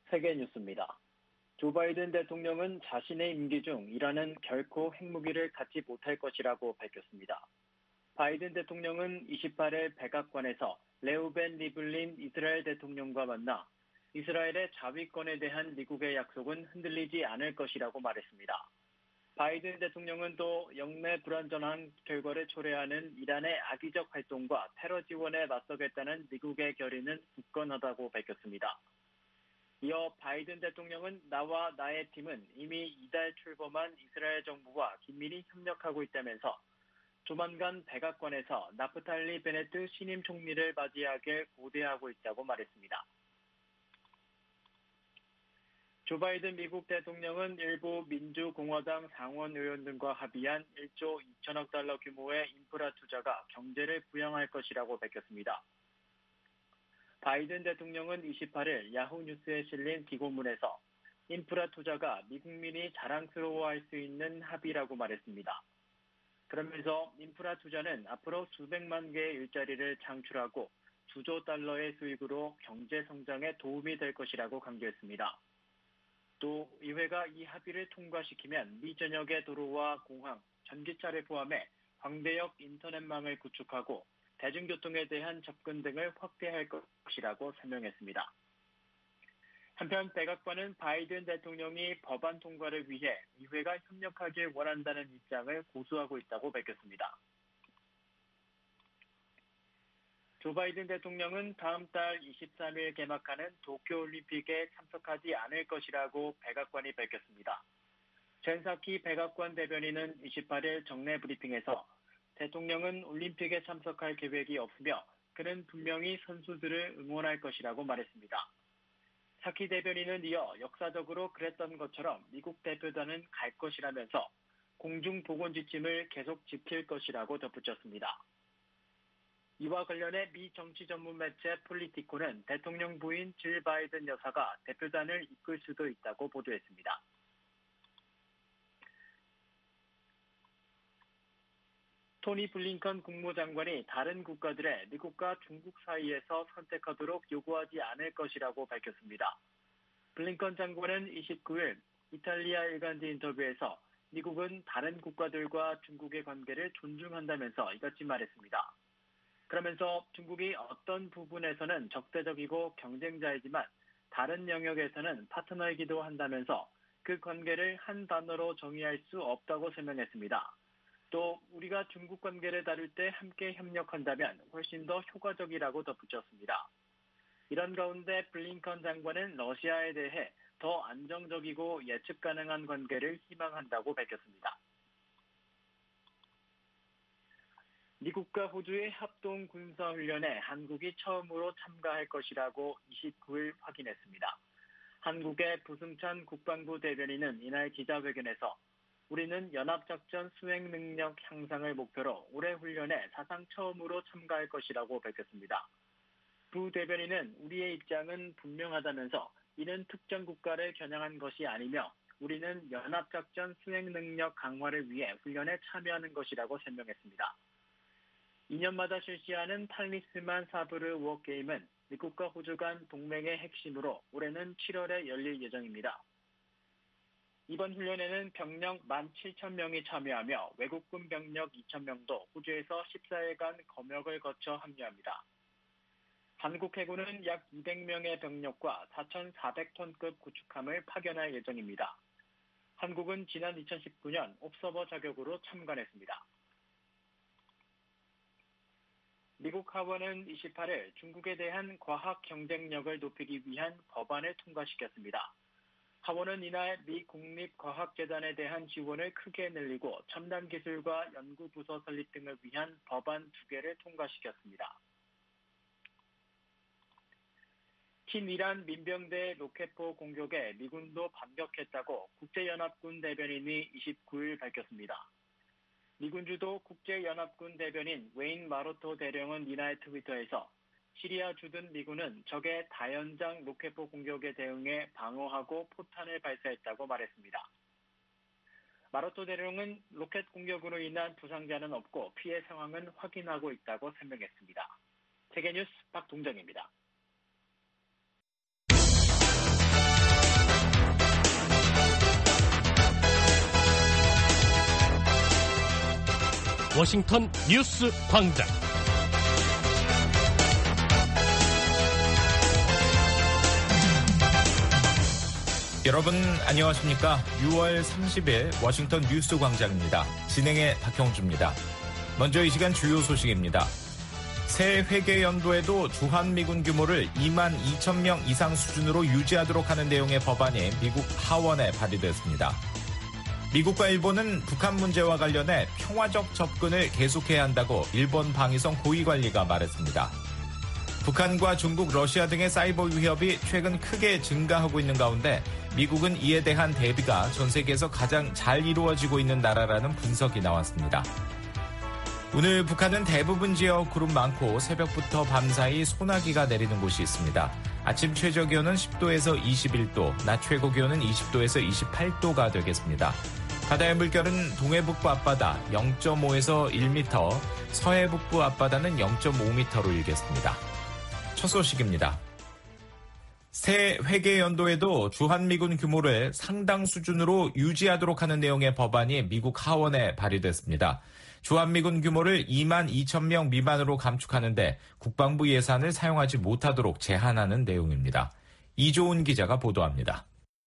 세계 뉴스입니다. 조 바이든 대통령은 자신의 임기 중 이란은 결코 핵무기를 갖지 못할 것이라고 밝혔습니다. 바이든 대통령은 28일 백악관에서 레우벤 리블린 이스라엘 대통령과 만나 이스라엘의 자위권에 대한 미국의 약속은 흔들리지 않을 것이라고 말했습니다. 바이든 대통령은 또 영내 불안전한 결과를 초래하는 이란의 악의적 활동과 테러 지원에 맞서겠다는 미국의 결의는 굳건하다고 밝혔습니다. 이어 바이든 대통령은 나와 나의 팀은 이미 이달 출범한 이스라엘 정부와 긴밀히 협력하고 있다면서 조만간 백악관에서 나프탈리 베네트 신임 총리를 맞이하길 고대하고 있다고 말했습니다. 조 바이든 미국 대통령은 일부 민주공화당 상원 의원들과 합의한 1조 2천억 달러 규모의 인프라 투자가 경제를 부양할 것이라고 밝혔습니다. 바이든 대통령은 28일 야후 뉴스에 실린 기고문에서 인프라 투자가 미국민이 자랑스러워할 수 있는 합의라고 말했습니다. 그러면서 인프라 투자는 앞으로 수백만 개의 일자리를 창출하고 수조 달러의 수익으로 경제 성장에 도움이 될 것이라고 강조했습니다. 또 의회가 이 합의를 통과시키면 미 전역의 도로와 공항, 전기차를 포함해 광대역 인터넷망을 구축하고 대중교통에 대한 접근 등을 확대할 것이라고 설명했습니다. 한편 백악관은 바이든 대통령이 법안 통과를 위해 의회가 협력하길 원한다는 입장을 고수하고 있다고 밝혔습니다. 조 바이든 대통령은 다음 달 23일 개막하는 도쿄올림픽에 참석하지 않을 것이라고 백악관이 밝혔습니다. 젠 사키 백악관 대변인은 28일 정례 브리핑에서 대통령은 올림픽에 참석할 계획이 없으며 그는 분명히 선수들을 응원할 것이라고 말했습니다. 사키 대변인은 이어 역사적으로 그랬던 것처럼 미국 대표단은 갈 것이라면서 공중보건 지침을 계속 지킬 것이라고 덧붙였습니다. 이와 관련해 미 정치 전문 매체 폴리티코는 대통령 부인 질 바이든 여사가 대표단을 이끌 수도 있다고 보도했습니다. 토니 블링컨 국무장관이 다른 국가들의 미국과 중국 사이에서 선택하도록 요구하지 않을 것이라고 밝혔습니다. 블링컨 장관은 29일 이탈리아 일간지 인터뷰에서 미국은 다른 국가들과 중국의 관계를 존중한다면서 이같이 말했습니다. 그러면서 중국이 어떤 부분에서는 적대적이고 경쟁자이지만 다른 영역에서는 파트너이기도 한다면서 그 관계를 한 단어로 정의할 수 없다고 설명했습니다. 또 우리가 중국 관계를 다룰 때 함께 협력한다면 훨씬 더 효과적이라고 덧붙였습니다. 이런 가운데 블링컨 장관은 러시아에 대해 더 안정적이고 예측 가능한 관계를 희망한다고 밝혔습니다. 미국과 호주의 합동 군사훈련에 한국이 처음으로 참가할 것이라고 29일 확인했습니다. 한국의 부승찬 국방부 대변인은 이날 기자회견에서 우리는 연합작전 수행 능력 향상을 목표로 올해 훈련에 사상 처음으로 참가할 것이라고 밝혔습니다. 부 대변인은 우리의 입장은 분명하다면서 이는 특정 국가를 겨냥한 것이 아니며 우리는 연합작전 수행 능력 강화를 위해 훈련에 참여하는 것이라고 설명했습니다. 2년마다 실시하는 탈리스만 사브르 워게임은 미국과 호주 간 동맹의 핵심으로 올해는 7월에 열릴 예정입니다. 이번 훈련에는 병력 17,000명이 참여하며 외국군 병력 2,000명도 호주에서 14일간 검역을 거쳐 합류합니다. 한국 해군은 약 200명의 병력과 4,400톤급 구축함을 파견할 예정입니다. 한국은 지난 2019년 옵서버 자격으로 참관했습니다. 미국 하원은 28일 중국에 대한 과학 경쟁력을 높이기 위한 법안을 통과시켰습니다. 하원은 이날 미 국립과학재단에 대한 지원을 크게 늘리고 첨단 기술과 연구부서 설립 등을 위한 법안 2개를 통과시켰습니다. 친이란 민병대 로켓포 공격에 미군도 반격했다고 국제연합군 대변인이 29일 밝혔습니다. 미군 주도 국제연합군 대변인 웨인 마로토 대령은 이날 트위터에서 시리아 주둔 미군은 적의 다연장 로켓포 공격에 대응해 방어하고 포탄을 발사했다고 말했습니다. 마로토 대령은 로켓 공격으로 인한 부상자는 없고 피해 상황은 확인하고 있다고 설명했습니다. 세계뉴스 박동정입니다. 워싱턴 뉴스 광장. 여러분 안녕하십니까? 6월 30일 워싱턴 뉴스 광장입니다. 진행의 박형주입니다. 먼저 이 시간 주요 소식입니다. 새 회계 연도에도 주한미군 규모를 2만 2천 명 이상 수준으로 유지하도록 하는 내용의 법안이 미국 하원에 발의됐습니다. 미국과 일본은 북한 문제와 관련해 평화적 접근을 계속해야 한다고 일본 방위성 고위관리가 말했습니다. 북한과 중국, 러시아 등의 사이버 위협이 최근 크게 증가하고 있는 가운데 미국은 이에 대한 대비가 전 세계에서 가장 잘 이루어지고 있는 나라라는 분석이 나왔습니다. 오늘 북한은 대부분 지역 구름 많고 새벽부터 밤사이 소나기가 내리는 곳이 있습니다. 아침 최저기온은 10도에서 21도, 낮 최고기온은 20도에서 28도가 되겠습니다. 바다의 물결은 동해북부 앞바다 0.5에서 1m, 서해북부 앞바다는 0.5m로 일겠습니다. 첫 소식입니다. 새 회계 연도에도 주한미군 규모를 상당 수준으로 유지하도록 하는 내용의 법안이 미국 하원에 발의됐습니다. 주한미군 규모를 2만 2천 명 미만으로 감축하는데 국방부 예산을 사용하지 못하도록 제한하는 내용입니다. 이조은 기자가 보도합니다.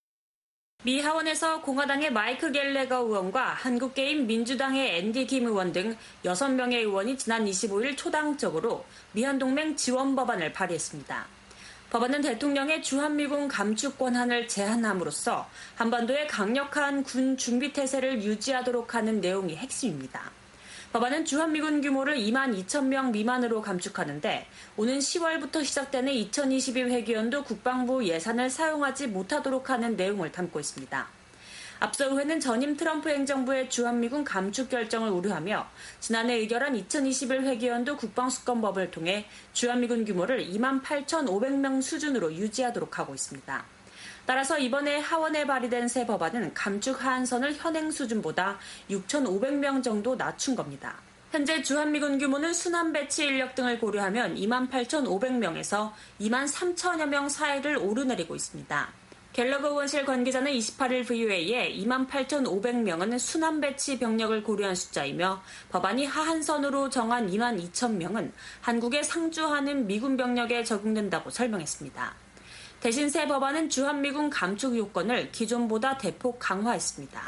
미 하원에서 공화당의 마이크 갤레거 의원과 한국계인 민주당의 앤디 김 의원 등 6명의 의원이 지난 25일 초당적으로 미한동맹 지원 법안을 발의했습니다. 법안은 대통령의 주한미군 감축 권한을 제한함으로써 한반도의 강력한 군 준비태세를 유지하도록 하는 내용이 핵심입니다. 법안은 주한미군 규모를 2만 2천 명 미만으로 감축하는데 오는 10월부터 시작되는 2022 회계연도 국방부 예산을 사용하지 못하도록 하는 내용을 담고 있습니다. 앞서 의회는 전임 트럼프 행정부의 주한미군 감축 결정을 우려하며 지난해 의결한 2021 회계연도 국방수권법을 통해 주한미군 규모를 2만 8,500명 수준으로 유지하도록 하고 있습니다. 따라서 이번에 하원에 발의된 새 법안은 감축 하한선을 현행 수준보다 6,500명 정도 낮춘 겁니다. 현재 주한미군 규모는 순환 배치 인력 등을 고려하면 2만 8,500명에서 2만 3천여 명 사이를 오르내리고 있습니다. 갤러거 의원실 관계자는 28일 VOA에 2만 8,500명은 순환 배치 병력을 고려한 숫자이며 법안이 하한선으로 정한 2만 2천 명은 한국에 상주하는 미군 병력에 적용된다고 설명했습니다. 대신 새 법안은 주한미군 감축 요건을 기존보다 대폭 강화했습니다.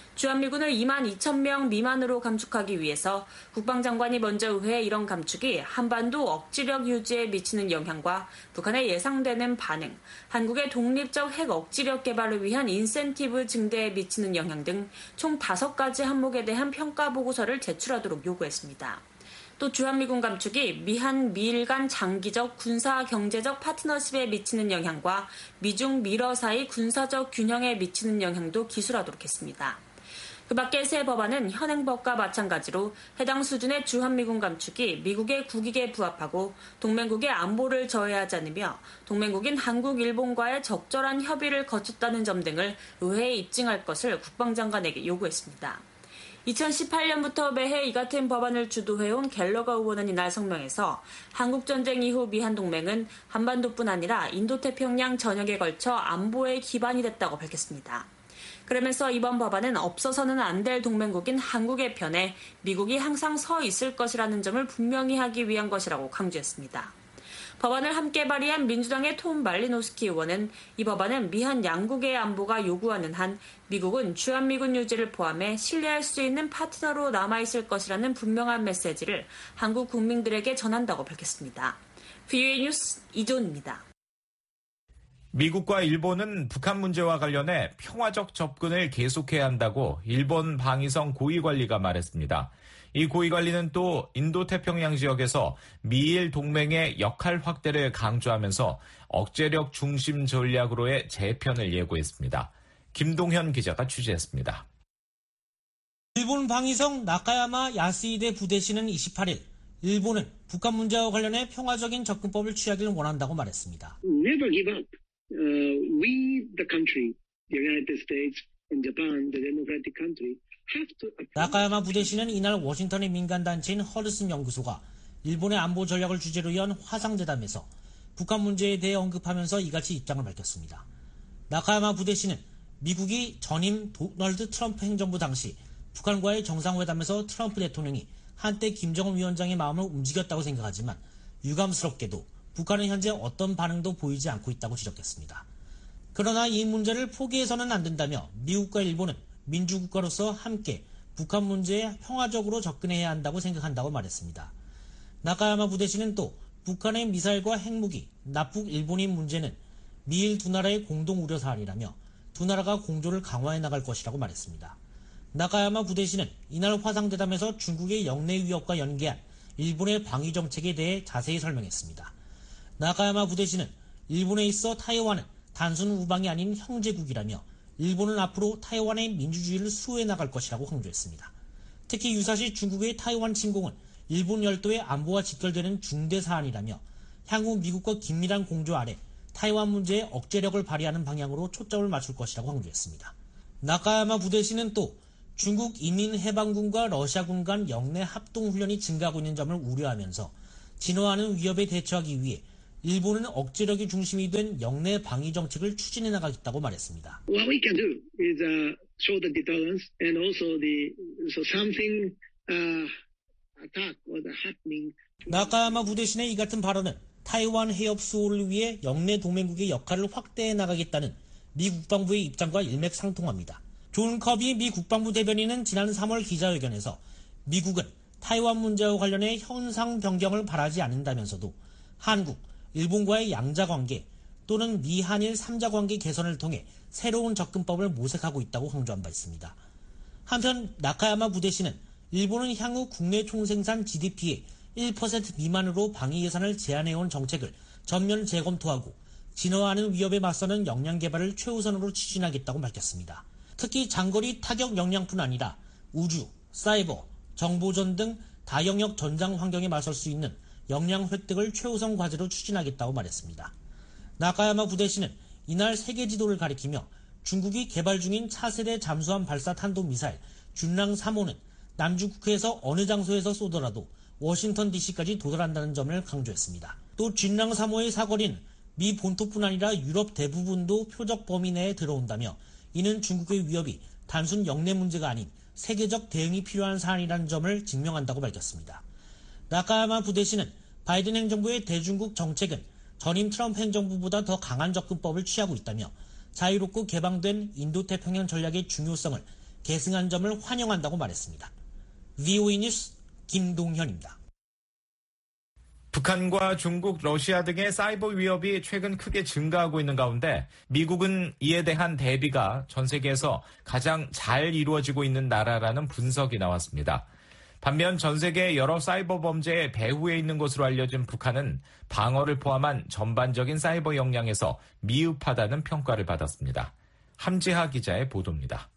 주한미군을 2만 2천 명 미만으로 감축하기 위해서 국방장관이 먼저 의회에 이런 감축이 한반도 억지력 유지에 미치는 영향과 북한의 예상되는 반응, 한국의 독립적 핵 억지력 개발을 위한 인센티브 증대에 미치는 영향 등 총 5가지 항목에 대한 평가 보고서를 제출하도록 요구했습니다. 또 주한미군 감축이 미한, 미일 간 장기적 군사 경제적 파트너십에 미치는 영향과 미중, 미러 사이 군사적 균형에 미치는 영향도 기술하도록 했습니다. 그 밖에 새 법안은 현행법과 마찬가지로 해당 수준의 주한미군 감축이 미국의 국익에 부합하고 동맹국의 안보를 저해하지 않으며 동맹국인 한국, 일본과의 적절한 협의를 거쳤다는 점 등을 의회에 입증할 것을 국방장관에게 요구했습니다. 2018년부터 매해 이 같은 법안을 주도해온 갤러거 의원은 이날 성명에서 한국전쟁 이후 미한동맹은 한반도뿐 아니라 인도태평양 전역에 걸쳐 안보의 기반이 됐다고 밝혔습니다. 그러면서 이번 법안은 없어서는 안 될 동맹국인 한국의 편에 미국이 항상 서 있을 것이라는 점을 분명히 하기 위한 것이라고 강조했습니다. 법안을 함께 발의한 민주당의 톰 말리노스키 의원은 이 법안은 미한 양국의 안보가 요구하는 한 미국은 주한미군 유지를 포함해 신뢰할 수 있는 파트너로 남아있을 것이라는 분명한 메시지를 한국 국민들에게 전한다고 밝혔습니다. VOA 뉴스 이존입니다. 미국과 일본은 북한 문제와 관련해 평화적 접근을 계속해야 한다고 일본 방위성 고위관리가 말했습니다. 이 고위관리는 또 인도태평양 지역에서 미일 동맹의 역할 확대를 강조하면서 억제력 중심 전략으로의 재편을 예고했습니다. 김동현 기자가 취재했습니다. 일본 방위성 나카야마 야스히데 부대시는 28일 일본은 북한 문제와 관련해 평화적인 접근법을 취하기를 원한다고 말했습니다. Never give up. We, the country, the United States and Japan, the democratic country, have to. 나카야마 부대시는 이날 워싱턴의 민간단체인 허드슨 연구소가 일본의 안보 전략을 주제로 연 화상대담에서 북한 문제에 대해 언급하면서 이같이 입장을 밝혔습니다. 나카야마 부대시는 미국이 전임 도널드 트럼프 행정부 당시 북한과의 정상회담에서 트럼프 대통령이 한때 김정은 위원장의 마음을 움직였다고 생각하지만 유감스럽게도 북한은 현재 어떤 반응도 보이지 않고 있다고 지적했습니다. 그러나 이 문제를 포기해서는 안 된다며 미국과 일본은 민주국가로서 함께 북한 문제에 평화적으로 접근해야 한다고 생각한다고 말했습니다. 나카야마 부대시는 또 북한의 미사일과 핵무기, 납북 일본인 문제는 미일 두 나라의 공동 우려 사안이라며 두 나라가 공조를 강화해 나갈 것이라고 말했습니다. 나카야마 부대시는 이날 화상대담에서 중국의 영내 위협과 연계한 일본의 방위 정책에 대해 자세히 설명했습니다. 나카야마 부대시는 일본에 있어 타이완은 단순 우방이 아닌 형제국이라며 일본은 앞으로 타이완의 민주주의를 수호해 나갈 것이라고 강조했습니다. 특히 유사시 중국의 타이완 침공은 일본 열도의 안보와 직결되는 중대 사안이라며 향후 미국과 긴밀한 공조 아래 타이완 문제에 억제력을 발휘하는 방향으로 초점을 맞출 것이라고 강조했습니다. 나카야마 부대시는 또 중국 인민해방군과 러시아군 간 영내 합동훈련이 증가하고 있는 점을 우려하면서 진화하는 위협에 대처하기 위해 일본은 억제력이 중심이 된 영내 방위 정책을 추진해 나가겠다고 말했습니다. What we can do is show the deterrence and also so something attack or the happening. 나카야마 부대신의 이 같은 발언은 타이완 해협 수호를 위해 영내 동맹국의 역할을 확대해 나가겠다는 미 국방부의 입장과 일맥상통합니다. 존 커비 미 국방부 대변인은 지난 3월 기자회견에서 미국은 타이완 문제와 관련해 현상 변경을 바라지 않는다면서도 한국, 일본과의 양자관계 또는 미한일 3자관계 개선을 통해 새로운 접근법을 모색하고 있다고 강조한 바 있습니다. 한편 나카야마 부대시는 일본은 향후 국내 총생산 GDP의 1% 미만으로 방위 예산을 제한해온 정책을 전면 재검토하고 진화하는 위협에 맞서는 역량 개발을 최우선으로 추진하겠다고 밝혔습니다. 특히 장거리 타격 역량뿐 아니라 우주, 사이버, 정보전 등 다영역 전장 환경에 맞설 수 있는 역량 획득을 최우선 과제로 추진하겠다고 말했습니다. 나카야마 부대시는 이날 세계 지도를 가리키며 중국이 개발 중인 차세대 잠수함 발사 탄도미사일 준랑 3호는 남중국해에서 어느 장소에서 쏘더라도 워싱턴 DC까지 도달한다는 점을 강조했습니다. 또 준랑 3호의 사거리는 미 본토뿐 아니라 유럽 대부분도 표적 범위 내에 들어온다며 이는 중국의 위협이 단순 영내 문제가 아닌 세계적 대응이 필요한 사안이라는 점을 증명한다고 밝혔습니다. 나카야마 부대시는 바이든 행정부의 대중국 정책은 전임 트럼프 행정부보다 더 강한 접근법을 취하고 있다며 자유롭고 개방된 인도태평양 전략의 중요성을 계승한 점을 환영한다고 말했습니다. VOA 뉴스 김동현입니다. 북한과 중국, 러시아 등의 사이버 위협이 최근 크게 증가하고 있는 가운데 미국은 이에 대한 대비가 전 세계에서 가장 잘 이루어지고 있는 나라라는 분석이 나왔습니다. 반면 전 세계 여러 사이버 범죄의 배후에 있는 것으로 알려진 북한은 방어를 포함한 전반적인 사이버 역량에서 미흡하다는 평가를 받았습니다. 함지하 기자의 보도입니다.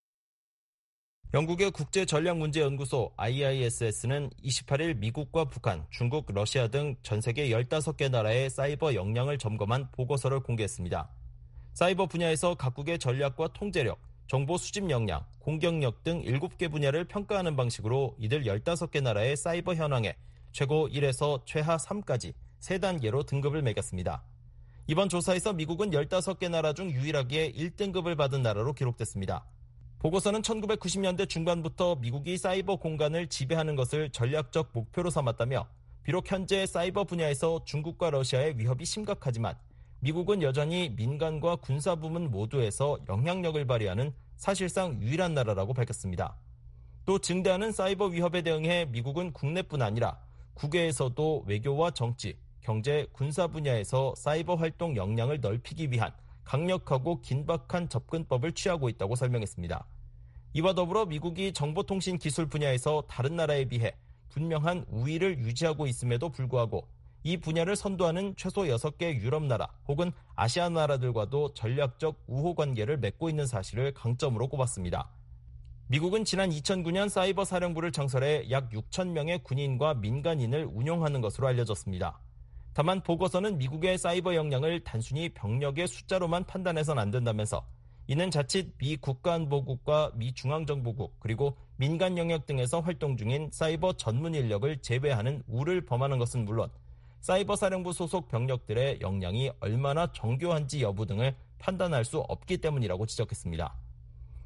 영국의 국제전략문제연구소 IISS는 28일 미국과 북한, 중국, 러시아 등 전 세계 15개 나라의 사이버 역량을 점검한 보고서를 공개했습니다. 사이버 분야에서 각국의 전략과 통제력, 정보 수집 역량, 공격력 등 7개 분야를 평가하는 방식으로 이들 15개 나라의 사이버 현황에 최고 1에서 최하 3까지 3단계로 등급을 매겼습니다. 이번 조사에서 미국은 15개 나라 중 유일하게 1등급을 받은 나라로 기록됐습니다. 보고서는 1990년대 중반부터 미국이 사이버 공간을 지배하는 것을 전략적 목표로 삼았다며 비록 현재 사이버 분야에서 중국과 러시아의 위협이 심각하지만 미국은 여전히 민간과 군사 부문 모두에서 영향력을 발휘하는 사실상 유일한 나라라고 밝혔습니다. 또 증대하는 사이버 위협에 대응해 미국은 국내뿐 아니라 국외에서도 외교와 정치, 경제, 군사 분야에서 사이버 활동 역량을 넓히기 위한 강력하고 긴박한 접근법을 취하고 있다고 설명했습니다. 이와 더불어 미국이 정보통신 기술 분야에서 다른 나라에 비해 분명한 우위를 유지하고 있음에도 불구하고 이 분야를 선도하는 최소 6개 유럽 나라 혹은 아시아 나라들과도 전략적 우호 관계를 맺고 있는 사실을 강점으로 꼽았습니다. 미국은 지난 2009년 사이버 사령부를 창설해 약 6천 명의 군인과 민간인을 운용하는 것으로 알려졌습니다. 다만 보고서는 미국의 사이버 역량을 단순히 병력의 숫자로만 판단해서는 안 된다면서 이는 자칫 미 국가안보국과 미 중앙정보국 그리고 민간 영역 등에서 활동 중인 사이버 전문 인력을 제외하는 우를 범하는 것은 물론 사이버 사령부 소속 병력들의 역량이 얼마나 정교한지 여부 등을 판단할 수 없기 때문이라고 지적했습니다.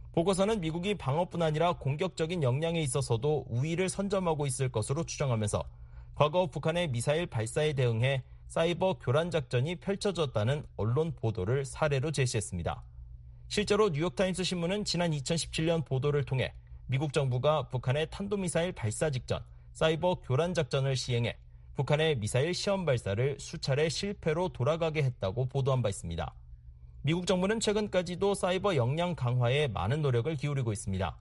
보고서는 미국이 방어뿐 아니라 공격적인 역량에 있어서도 우위를 선점하고 있을 것으로 추정하면서 과거 북한의 미사일 발사에 대응해 사이버 교란 작전이 펼쳐졌다는 언론 보도를 사례로 제시했습니다. 실제로 뉴욕타임스 신문은 지난 2017년 보도를 통해 미국 정부가 북한의 탄도미사일 발사 직전 사이버 교란 작전을 시행해 북한의 미사일 시험 발사를 수차례 실패로 돌아가게 했다고 보도한 바 있습니다. 미국 정부는 최근까지도 사이버 역량 강화에 많은 노력을 기울이고 있습니다.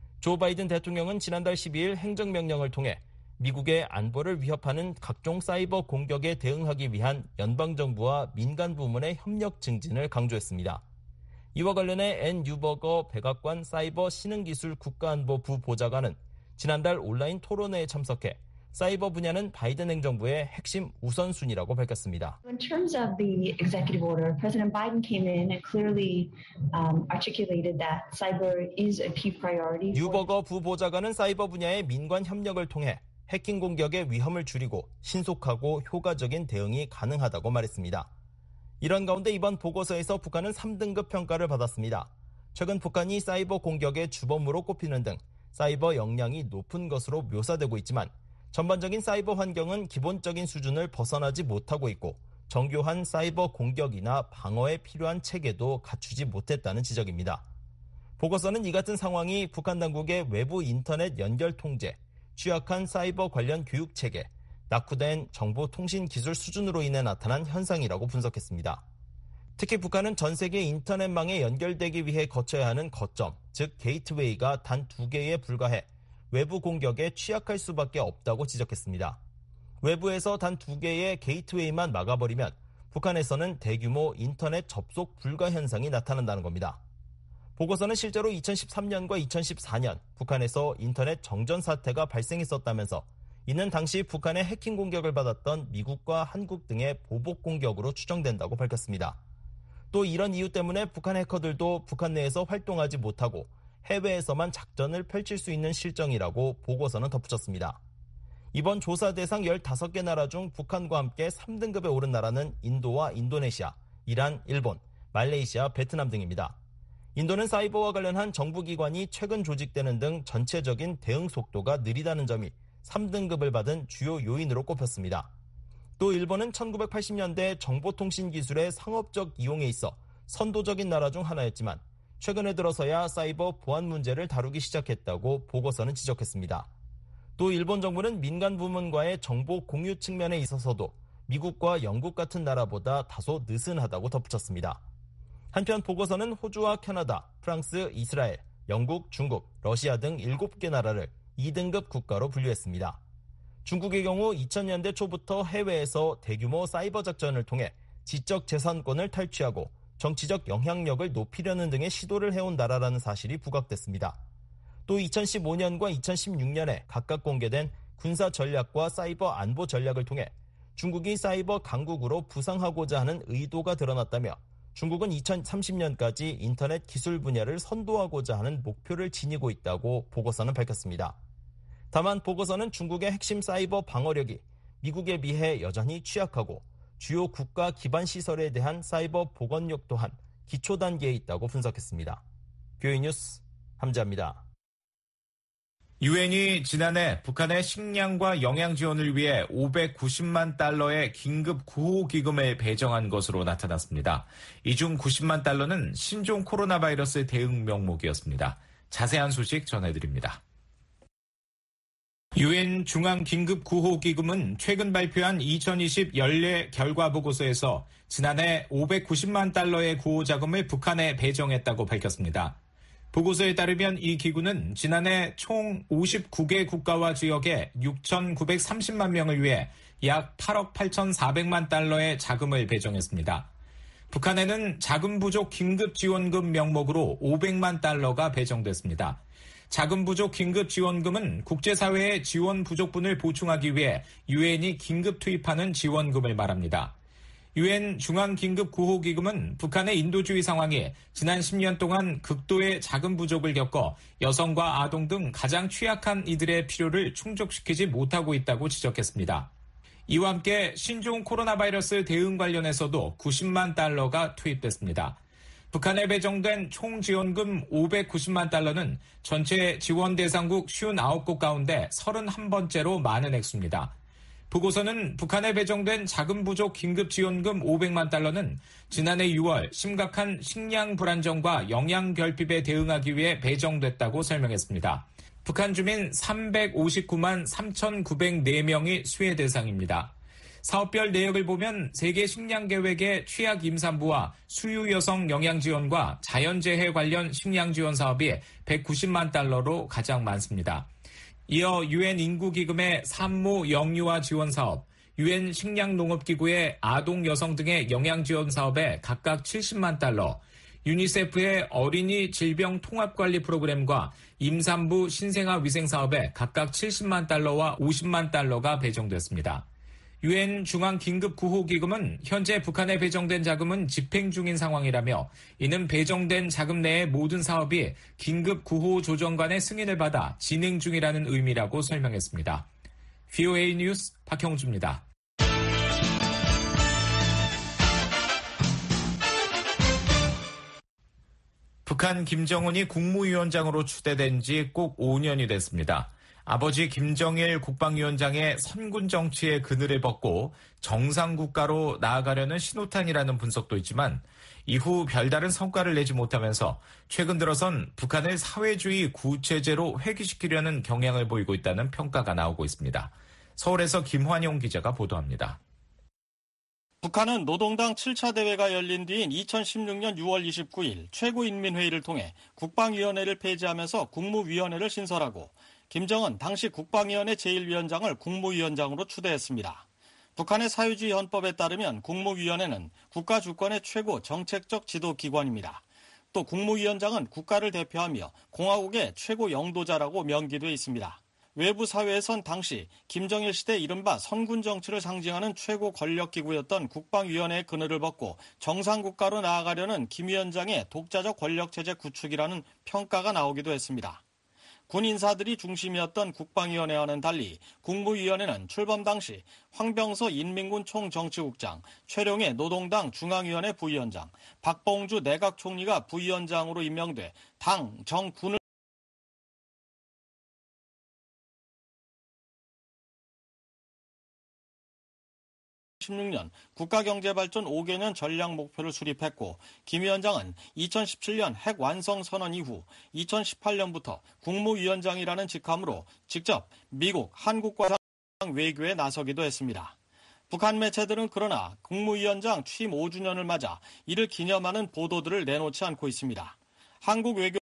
조 바이든 대통령은 지난달 12일 행정명령을 통해 미국의 안보를 위협하는 각종 사이버 공격에 대응하기 위한 연방정부와 민간 부문의 협력 증진을 강조했습니다. 이와 관련해 앤 뉴버거 백악관 사이버 신흥기술 국가안보 부보좌관은 지난달 온라인 토론회에 참석해 사이버 분야는 바이든 행정부의 핵심 우선순위라고 밝혔습니다. In terms of the executive order, President Biden came in and clearly articulated that cyber is a key priority. 뉴버거 부보좌관은 사이버 분야의 민관 협력을 통해 해킹 공격의 위험을 줄이고 신속하고 효과적인 대응이 가능하다고 말했습니다. 이런 가운데 이번 보고서에서 북한은 3등급 평가를 받았습니다. 최근 북한이 사이버 공격의 주범으로 꼽히는 등 사이버 역량이 높은 것으로 묘사되고 있지만 전반적인 사이버 환경은 기본적인 수준을 벗어나지 못하고 있고 정교한 사이버 공격이나 방어에 필요한 체계도 갖추지 못했다는 지적입니다. 보고서는 이 같은 상황이 북한 당국의 외부 인터넷 연결 통제, 취약한 사이버 관련 교육 체계, 낙후된 정보통신기술 수준으로 인해 나타난 현상이라고 분석했습니다. 특히 북한은 전 세계 인터넷망에 연결되기 위해 거쳐야 하는 거점, 즉 게이트웨이가 단 2개에 불과해 외부 공격에 취약할 수밖에 없다고 지적했습니다. 외부에서 단 2개의 게이트웨이만 막아버리면 북한에서는 대규모 인터넷 접속 불가 현상이 나타난다는 겁니다. 보고서는 실제로 2013년과 2014년 북한에서 인터넷 정전 사태가 발생했었다면서 이는 당시 북한의 해킹 공격을 받았던 미국과 한국 등의 보복 공격으로 추정된다고 밝혔습니다. 또 이런 이유 때문에 북한 해커들도 북한 내에서 활동하지 못하고 해외에서만 작전을 펼칠 수 있는 실정이라고 보고서는 덧붙였습니다. 이번 조사 대상 15개 나라 중 북한과 함께 3등급에 오른 나라는 인도와 인도네시아, 이란, 일본, 말레이시아, 베트남 등입니다. 인도는 사이버와 관련한 정부기관이 최근 조직되는 등 전체적인 대응 속도가 느리다는 점이 3등급을 받은 주요 요인으로 꼽혔습니다. 또 일본은 1980년대 정보통신 기술의 상업적 이용에 있어 선도적인 나라 중 하나였지만 최근에 들어서야 사이버 보안 문제를 다루기 시작했다고 보고서는 지적했습니다. 또 일본 정부는 민간 부문과의 정보 공유 측면에 있어서도 미국과 영국 같은 나라보다 다소 느슨하다고 덧붙였습니다. 한편 보고서는 호주와 캐나다, 프랑스, 이스라엘, 영국, 중국, 러시아 등 7개 나라를 2등급 국가로 분류했습니다. 중국의 경우 2000년대 초부터 해외에서 대규모 사이버 작전을 통해 지적 재산권을 탈취하고 정치적 영향력을 높이려는 등의 시도를 해온 나라라는 사실이 부각됐습니다. 또 2015년과 2016년에 각각 공개된 군사 전략과 사이버 안보 전략을 통해 중국이 사이버 강국으로 부상하고자 하는 의도가 드러났다며 중국은 2030년까지 인터넷 기술 분야를 선도하고자 하는 목표를 지니고 있다고 보고서는 밝혔습니다. 다만 보고서는 중국의 핵심 사이버 방어력이 미국에 비해 여전히 취약하고 주요 국가 기반 시설에 대한 사이버 보건력 또한 기초 단계에 있다고 분석했습니다. 뷰이 뉴스 함자입니다. 유엔이 지난해 북한의 식량과 영양 지원을 위해 590만 달러의 긴급 구호 기금을 배정한 것으로 나타났습니다. 이 중 90만 달러는 신종 코로나 바이러스 대응 명목이었습니다. 자세한 소식 전해드립니다. 유엔 중앙긴급구호기금은 최근 발표한 2020 연례 결과보고서에서 지난해 590만 달러의 구호자금을 북한에 배정했다고 밝혔습니다. 보고서에 따르면 이 기구는 지난해 총 59개 국가와 지역에 6,930만 명을 위해 약 8억 8,400만 달러의 자금을 배정했습니다. 북한에는 자금 부족 긴급지원금 명목으로 500만 달러가 배정됐습니다. 자금 부족 긴급지원금은 국제사회의 지원 부족분을 보충하기 위해 유엔이 긴급 투입하는 지원금을 말합니다. 유엔 중앙긴급구호기금은 북한의 인도주의 상황이 지난 10년 동안 극도의 자금 부족을 겪어 여성과 아동 등 가장 취약한 이들의 필요를 충족시키지 못하고 있다고 지적했습니다. 이와 함께 신종 코로나 바이러스 대응 관련해서도 90만 달러가 투입됐습니다. 북한에 배정된 총 지원금 590만 달러는 전체 지원 대상국 59곳 가운데 31번째로 많은 액수입니다. 보고서는 북한에 배정된 자금 부족 긴급 지원금 500만 달러는 지난해 6월 심각한 식량 불안정과 영양 결핍에 대응하기 위해 배정됐다고 설명했습니다. 북한 주민 359만 3,904명이 수혜 대상입니다. 사업별 내역을 보면 세계 식량 계획의 취약 임산부와 수유 여성 영양 지원과 자연재해 관련 식량 지원 사업이 190만 달러로 가장 많습니다. 이어 유엔 인구기금의 산모 영유아 지원 사업, 유엔 식량농업기구의 아동 여성 등의 영양 지원 사업에 각각 70만 달러, 유니세프의 어린이 질병 통합관리 프로그램과 임산부 신생아 위생 사업에 각각 70만 달러와 50만 달러가 배정됐습니다. 유엔 중앙긴급구호기금은 현재 북한에 배정된 자금은 집행 중인 상황이라며 이는 배정된 자금 내의 모든 사업이 긴급구호조정관의 승인을 받아 진행 중이라는 의미라고 설명했습니다. VOA 뉴스 박형주입니다. 북한 김정은이 국무위원장으로 추대된 지 꼭 5년이 됐습니다. 아버지 김정일 국방위원장의 선군 정치의 그늘을 벗고 정상국가로 나아가려는 신호탄이라는 분석도 있지만 이후 별다른 성과를 내지 못하면서 최근 들어선 북한을 사회주의 구체제로 회귀시키려는 경향을 보이고 있다는 평가가 나오고 있습니다. 서울에서 김환용 기자가 보도합니다. 북한은 노동당 7차 대회가 열린 뒤인 2016년 6월 29일 최고인민회의를 통해 국방위원회를 폐지하면서 국무위원회를 신설하고 김정은 당시 국방위원회 제1위원장을 국무위원장으로 추대했습니다. 북한의 사회주의 헌법에 따르면 국무위원회는 국가 주권의 최고 정책적 지도기관입니다. 또 국무위원장은 국가를 대표하며 공화국의 최고 영도자라고 명기돼 있습니다. 외부 사회에선 당시 김정일 시대 이른바 선군 정치를 상징하는 최고 권력기구였던 국방위원회의 그늘을 벗고 정상국가로 나아가려는 김 위원장의 독자적 권력체제 구축이라는 평가가 나오기도 했습니다. 군 인사들이 중심이었던 국방위원회와는 달리 국무위원회는 출범 당시 황병서 인민군 총정치국장, 최룡해 노동당 중앙위원회 부위원장, 박봉주 내각총리가 부위원장으로 임명돼 당, 정, 군을 2016년 국가경제발전 5개년 전략 목표를 수립했고 김 위원장은 2017년 핵 완성 선언 이후 2018년부터 국무위원장이라는 직함으로 직접 미국, 한국과 외교에 나서기도 했습니다. 북한 매체들은 그러나 국무위원장 취임 5주년을 맞아 이를 기념하는 보도들을 내놓지 않고 있습니다. 한국 외교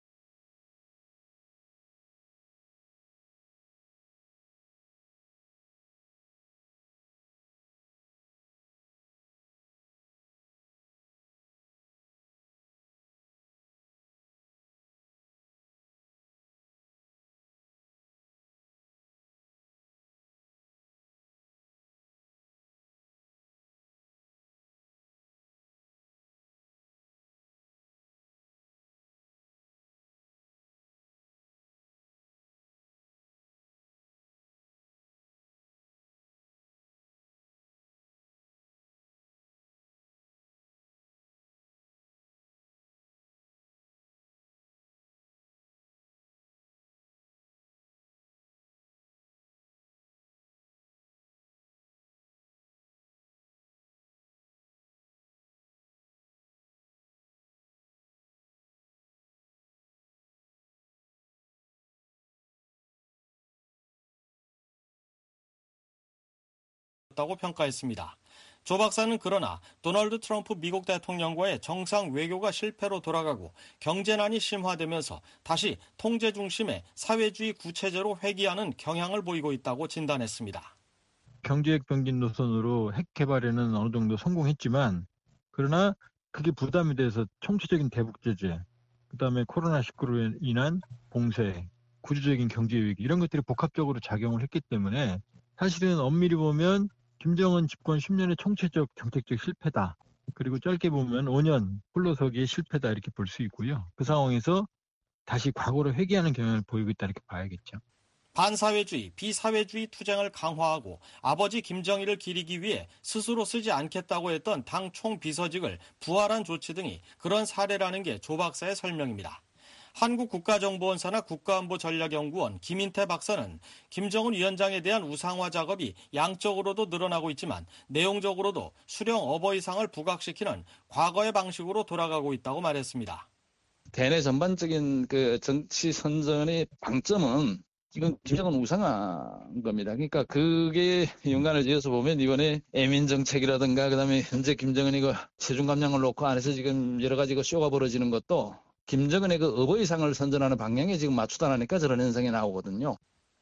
다고 평가했습니다. 조 박사는 그러나 도널드 트럼프 미국 대통령과의 정상 외교가 실패로 돌아가고 경제난이 심화되면서 다시 통제 중심의 사회주의 구체제로 회귀하는 경향을 보이고 있다고 진단했습니다. 경제핵 병진 노선으로 핵 개발에는 어느 정도 성공했지만 그러나 그게 부담이 돼서 총체적인 대북제재, 그다음에 코로나19로 인한 봉쇄, 구조적인 경제 위기 이런 것들이 복합적으로 작용을 했기 때문에 사실은 엄밀히 보면 김정은 집권 10년의 총체적 정책적 실패다. 그리고 짧게 보면 5년 홀로서기의 실패다 이렇게 볼 수 있고요. 그 상황에서 다시 과거로 회귀하는 경향을 보이고 있다 이렇게 봐야겠죠. 반사회주의, 비사회주의 투쟁을 강화하고 아버지 김정일을 기리기 위해 스스로 쓰지 않겠다고 했던 당 총비서직을 부활한 조치 등이 그런 사례라는 게 조 박사의 설명입니다. 한국국가정보원사나 국가안보전략연구원 김인태 박사는 김정은 위원장에 대한 우상화 작업이 양적으로도 늘어나고 있지만 내용적으로도 수령 어버이상을 부각시키는 과거의 방식으로 돌아가고 있다고 말했습니다. 대내 전반적인 그 정치 선전의 방점은 이건 김정은 우상화인 겁니다. 그러니까 그게 연관을 지어서 보면 이번에 애민 정책이라든가 그다음에 현재 김정은이 그 체중 감량을 놓고 안에서 지금 여러 가지 그 쇼가 벌어지는 것도 김정은의 그 어버이상을 선전하는 방향에 지금 맞추다 나니까 저런 현상이 나오거든요.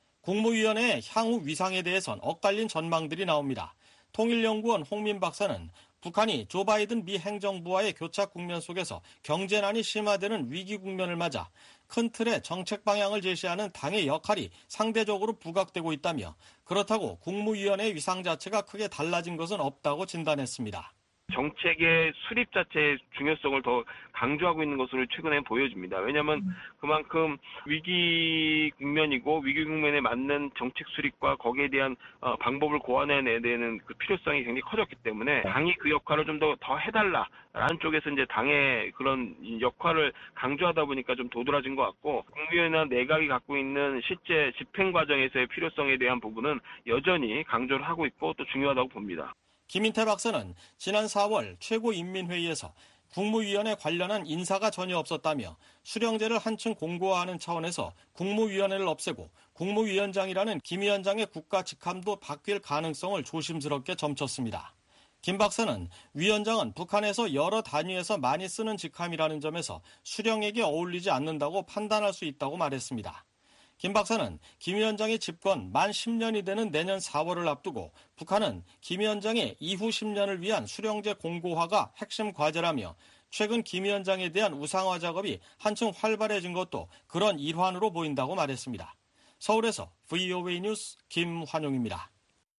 국무위원회의 향후 위상에 대해선 엇갈린 전망들이 나옵니다. 통일연구원 홍민 박사는 북한이 조 바이든 미 행정부와의 교착 국면 속에서 경제난이 심화되는 위기 국면을 맞아 큰 틀의 정책 방향을 제시하는 당의 역할이 상대적으로 부각되고 있다며 그렇다고 국무위원회의 위상 자체가 크게 달라진 것은 없다고 진단했습니다. 정책의 수립 자체의 중요성을 더 강조하고 있는 것으로 최근에 보여집니다. 왜냐하면 그만큼 위기 국면이고 위기 국면에 맞는 정책 수립과 거기에 대한 방법을 고안해내야 되는 그 필요성이 굉장히 커졌기 때문에 당이 그 역할을 좀 더 해달라라는 쪽에서 이제 당의 그런 역할을 강조하다 보니까 좀 도드라진 것 같고 국무위원회나 내각이 갖고 있는 실제 집행 과정에서의 필요성에 대한 부분은 여전히 강조를 하고 있고 또 중요하다고 봅니다. 김인태 박사는 지난 4월 최고인민회의에서 국무위원회 관련한 인사가 전혀 없었다며 수령제를 한층 공고화하는 차원에서 국무위원회를 없애고 국무위원장이라는 김 위원장의 국가 직함도 바뀔 가능성을 조심스럽게 점쳤습니다. 김 박사는 위원장은 북한에서 여러 단위에서 많이 쓰는 직함이라는 점에서 수령에게 어울리지 않는다고 판단할 수 있다고 말했습니다. 김 박사는 김 위원장의 집권 만 10년이 되는 내년 4월을 앞두고 북한은 김 위원장의 이후 10년을 위한 수령제 공고화가 핵심 과제라며 최근 김 위원장에 대한 우상화 작업이 한층 활발해진 것도 그런 일환으로 보인다고 말했습니다. 서울에서 VOA 뉴스 김환용입니다.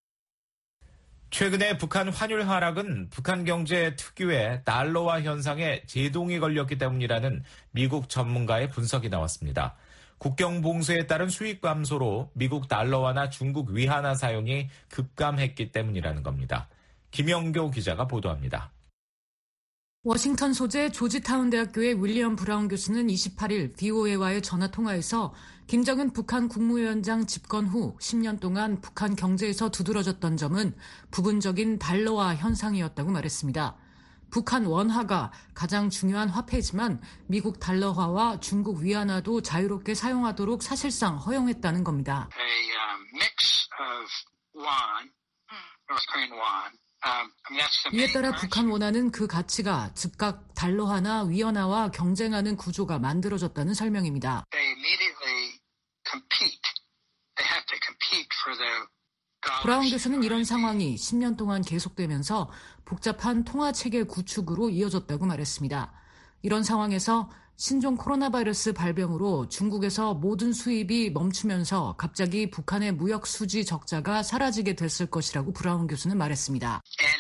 최근에 북한 환율 하락은 북한 경제 특유의 달러화 현상에 제동이 걸렸기 때문이라는 미국 전문가의 분석이 나왔습니다. 국경 봉쇄에 따른 수익 감소로 미국 달러화나 중국 위안화 사용이 급감했기 때문이라는 겁니다. 김영교 기자가 보도합니다. 워싱턴 소재 조지타운 대학교의 윌리엄 브라운 교수는 28일 VOA와의 전화 통화에서 김정은 북한 국무위원장 집권 후 10년 동안 북한 경제에서 두드러졌던 점은 부분적인 달러화 현상이었다고 말했습니다. 북한 원화가 가장 중요한 화폐지만 미국 달러화와 중국 위안화도 자유롭게 사용하도록 사실상 허용했다는 겁니다. 이에 따라 북한 원화는 그 가치가 즉각 달러화나 위안화와 경쟁하는 구조가 만들어졌다는 설명입니다. 브라운 교수는 이런 상황이 10년 동안 계속되면서 복잡한 통화체계 구축으로 이어졌다고 말했습니다. 이런 상황에서 신종 코로나 바이러스 발병으로 중국에서 모든 수입이 멈추면서 갑자기 북한의 무역 수지 적자가 사라지게 됐을 것이라고 브라운 교수는 말했습니다.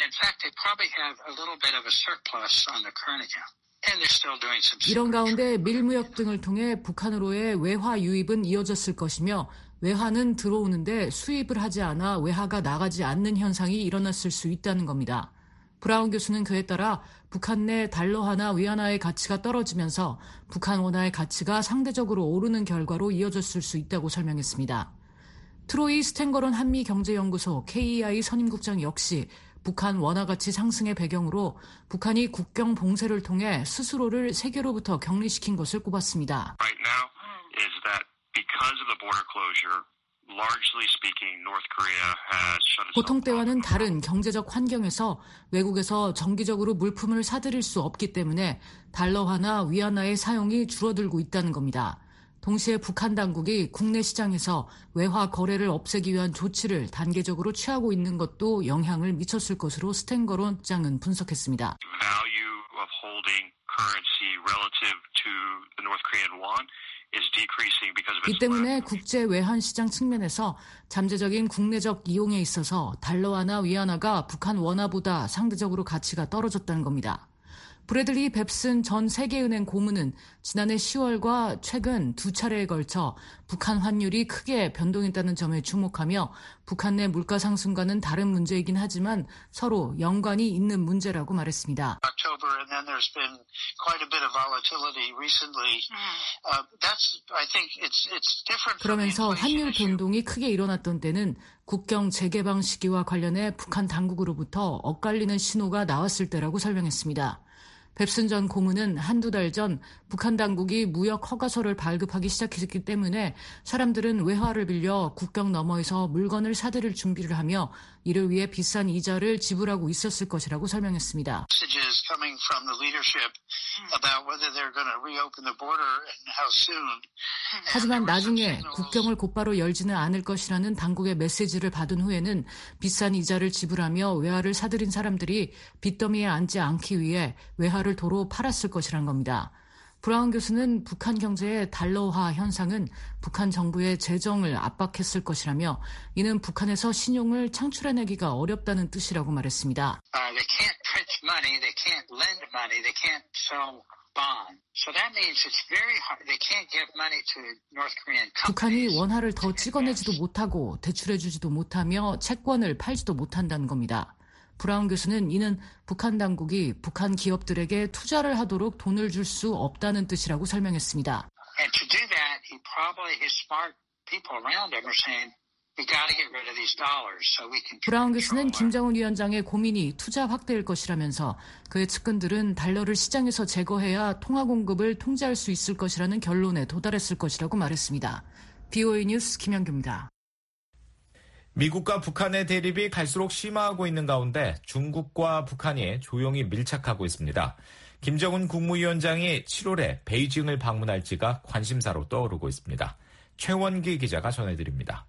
이런 가운데 밀무역 등을 통해 북한으로의 외화 유입은 이어졌을 것이며 외화는 들어오는데 수입을 하지 않아 외화가 나가지 않는 현상이 일어났을 수 있다는 겁니다. 브라운 교수는 그에 따라 북한 내 달러화나 위안화의 가치가 떨어지면서 북한 원화의 가치가 상대적으로 오르는 결과로 이어졌을 수 있다고 설명했습니다. 트로이 스탠거론 한미경제연구소 KEI 선임국장 역시 북한 원화 가치 상승의 배경으로 북한이 국경 봉쇄를 통해 스스로를 세계로부터 격리시킨 것을 꼽았습니다. 보통 때와는 다른 경제적 환경에서 외국에서 정기적으로 물품을 사들일 수 없기 때문에 달러화나 위안화의 사용이 줄어들고 있다는 겁니다. 동시에 북한 당국이 국내 시장에서 외화 거래를 없애기 위한 조치를 단계적으로 취하고 있는 것도 영향을 미쳤을 것으로 스탠거론 국장은 분석했습니다. 이 때문에 국제 외환 시장 측면에서 잠재적인 국내적 이용에 있어서 달러화나 위안화가 북한 원화보다 상대적으로 가치가 떨어졌다는 겁니다. 브래들리 뱁슨 전 세계은행 고문은 지난해 10월과 최근 두 차례에 걸쳐 북한 환율이 크게 변동했다는 점에 주목하며 북한 내 물가 상승과는 다른 문제이긴 하지만 서로 연관이 있는 문제라고 말했습니다. 그러면서 환율 변동이 크게 일어났던 때는 국경 재개방 시기와 관련해 북한 당국으로부터 엇갈리는 신호가 나왔을 때라고 설명했습니다. 뱁슨 전 고문은 한두 달 전 북한 당국이 무역 허가서를 발급하기 시작했기 때문에 사람들은 외화를 빌려 국경 너머에서 물건을 사들일 준비를 하며 이를 위해 비싼 이자를 지불하고 있었을 것이라고 설명했습니다. 하지만 나중에 국경을 곧바로 열지는 않을 것이라는 당국의 메시지를 받은 후에는 비싼 이자를 지불하며 외화를 사들인 사람들이 빚더미에 앉지 않기 위해 외화를 도로 팔았을 것이란 겁니다. 브라운 교수는 북한 경제의 달러화 현상은 북한 정부의 재정을 압박했을 것이라며 이는 북한에서 신용을 창출해내기가 어렵다는 뜻이라고 말했습니다. 북한이 원화를 더 찍어내지도 못하고 대출해주지도 못하며 채권을 팔지도 못한다는 겁니다. 브라운 교수는 이는 북한 당국이 북한 기업들에게 투자를 하도록 돈을 줄 수 없다는 뜻이라고 설명했습니다. 브라운 교수는 김정은 위원장의 고민이 투자 확대일 것이라면서 그의 측근들은 달러를 시장에서 제거해야 통화 공급을 통제할 수 있을 것이라는 결론에 도달했을 것이라고 말했습니다. BOA 뉴스 김현규입니다. 미국과 북한의 대립이 갈수록 심화하고 있는 가운데 중국과 북한이 조용히 밀착하고 있습니다. 김정은 국무위원장이 7월에 베이징을 방문할지가 관심사로 떠오르고 있습니다. 최원기 기자가 전해드립니다.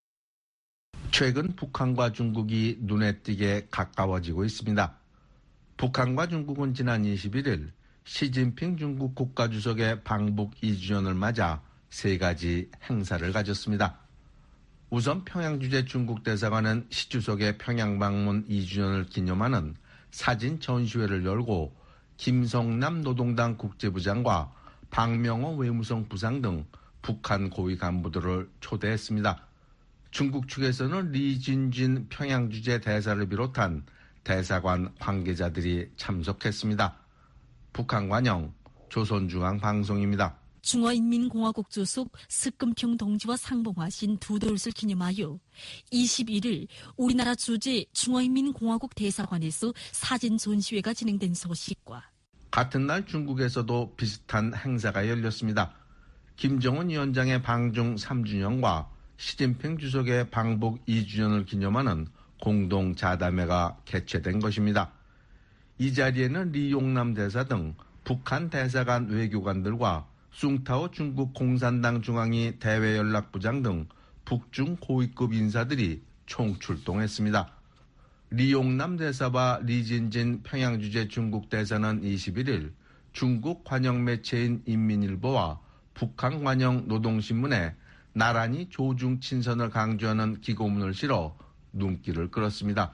최근 북한과 중국이 눈에 띄게 가까워지고 있습니다. 북한과 중국은 지난 21일 시진핑 중국 국가주석의 방북 2주년을 맞아 세 가지 행사를 가졌습니다. 우선 평양주재 중국 대사관은 시 주석의 평양 방문 2주년을 기념하는 사진 전시회를 열고 김성남 노동당 국제부장과 박명호 외무성 부상 등 북한 고위 간부들을 초대했습니다. 중국 측에서는 리진진 평양주재 대사를 비롯한 대사관 관계자들이 참석했습니다. 북한 관영 조선중앙방송입니다. 중화인민공화국 주석 스금평 동지와 상봉하신 두 돌을 기념하여 21일 우리나라 주재 중화인민공화국 대사관에서 사진 전시회가 진행된 소식과 같은 날 중국에서도 비슷한 행사가 열렸습니다. 김정은 위원장의 방중 3주년과 시진핑 주석의 방북 2주년을 기념하는 공동자담회가 개최된 것입니다. 이 자리에는 리용남 대사 등 북한 대사관 외교관들과 숭타오 중국 공산당 중앙위 대외연락부장 등 북중 고위급 인사들이 총출동했습니다. 리용남 대사와 리진진 평양주재 중국 대사는 21일 중국 관영 매체인 인민일보와 북한 관영 노동신문에 나란히 조중 친선을 강조하는 기고문을 실어 눈길을 끌었습니다.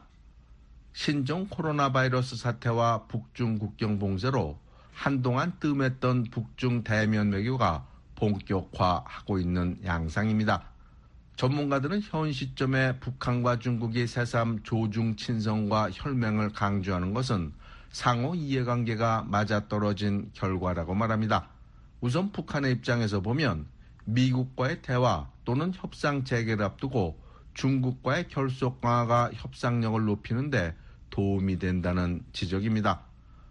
신종 코로나 바이러스 사태와 북중 국경 봉쇄로 한동안 뜸했던 북중 대면 외교가 본격화하고 있는 양상입니다. 전문가들은 현 시점에 북한과 중국이 새삼 조중 친선과 혈맹을 강조하는 것은 상호 이해관계가 맞아떨어진 결과라고 말합니다. 우선 북한의 입장에서 보면 미국과의 대화 또는 협상 재개를 앞두고 중국과의 결속 강화가 협상력을 높이는데 도움이 된다는 지적입니다.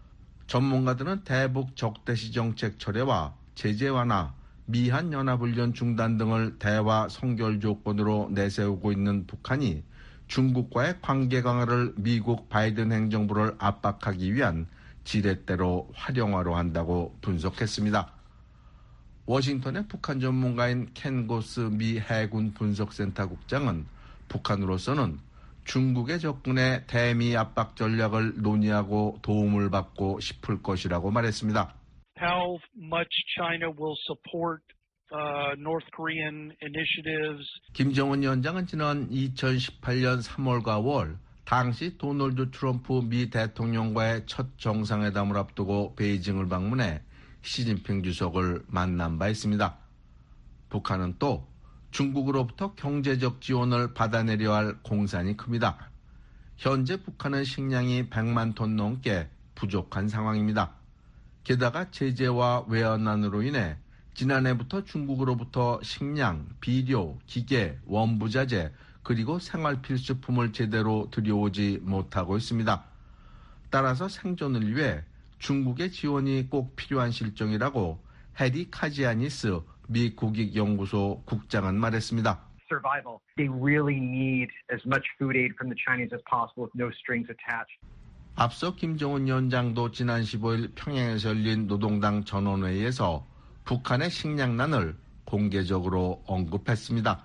전문가들은 대북 적대시 정책 철회와 제재 완화, 미한 연합훈련 중단 등을 대화 선결 조건으로 내세우고 있는 북한이 중국과의 관계 강화를 미국 바이든 행정부를 압박하기 위한 지렛대로 활용하려 한다고 분석했습니다. 워싱턴의 북한 전문가인 켄 고스 미 해군 분석센터 국장은 북한으로서는 중국의 접근에 대미 압박 전략을 논의하고 도움을 받고 싶을 것이라고 말했습니다. How much China will support North Korean initiatives. 김정은 위원장은 지난 2018년 3월과 5월 당시 도널드 트럼프 미 대통령과의 첫 정상회담을 앞두고 베이징을 방문해 시진핑 주석을 만난 바 있습니다. 북한은 또 중국으로부터 경제적 지원을 받아내려 할 공산이 큽니다. 현재 북한은 식량이 100만 톤 넘게 부족한 상황입니다. 게다가 제재와 외환난으로 인해 지난해부터 중국으로부터 식량, 비료, 기계, 원부자재 그리고 생활 필수품을 제대로 들여오지 못하고 있습니다. 따라서 생존을 위해 중국의 지원이 꼭 필요한 실정이라고 해리 카지아니스 미 국익연구소 국장은 말했습니다. Survival. They really need as much food aid from the Chinese as possible with no strings attached. 앞서 김정은 위원장도 지난 15일 평양에서 열린 노동당 전원회의에서 북한의 식량난을 공개적으로 언급했습니다.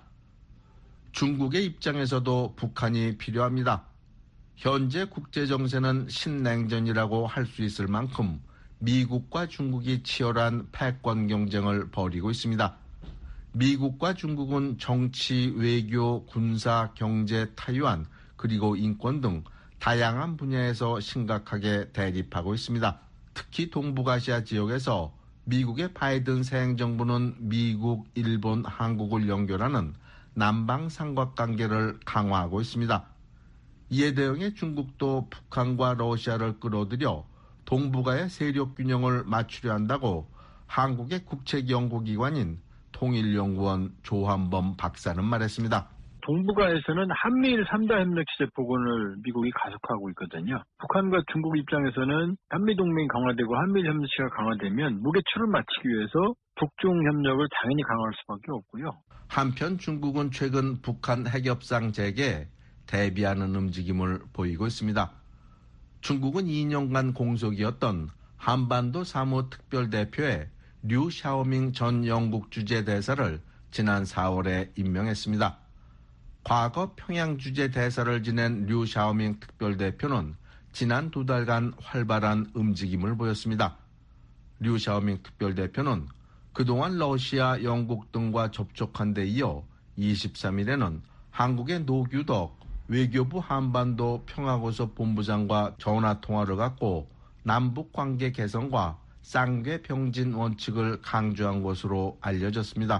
중국의 입장에서도 북한이 필요합니다. 현재 국제정세는 신냉전이라고 할 수 있을 만큼 미국과 중국이 치열한 패권 경쟁을 벌이고 있습니다. 미국과 중국은 정치, 외교, 군사, 경제, 타이완, 그리고 인권 등 다양한 분야에서 심각하게 대립하고 있습니다. 특히 동북아시아 지역에서 미국의 바이든 새 행정부는 미국, 일본, 한국을 연결하는 남방 삼각관계를 강화하고 있습니다. 이에 대응해 중국도 북한과 러시아를 끌어들여 동북아의 세력 균형을 맞추려 한다고 한국의 국책연구기관인 통일연구원 조한범 박사는 말했습니다. 동북아에서는 한미일 3자 협력 취재 복원을 미국이 가속하고 있거든요. 북한과 중국 입장에서는 한미동맹이 강화되고 한미일 협력체가 강화되면 무게추를 맞추기 위해서 북중 협력을 당연히 강화할 수밖에 없고요. 한편 중국은 최근 북한 핵협상 재개에 대비하는 움직임을 보이고 있습니다. 중국은 2년간 공석이었던 한반도 사무특별대표에 류 샤오밍 전 영국 주재대사를 지난 4월에 임명했습니다. 과거 평양 주재대사를 지낸 류 샤오밍 특별대표는 지난 2달간 활발한 움직임을 보였습니다. 류 샤오밍 특별대표는 그동안 러시아, 영국 등과 접촉한 데 이어 23일에는 한국의 노규덕 외교부 한반도 평화고서 본부장과 전화통화를 갖고 남북관계 개선과 쌍궤병진 원칙을 강조한 것으로 알려졌습니다.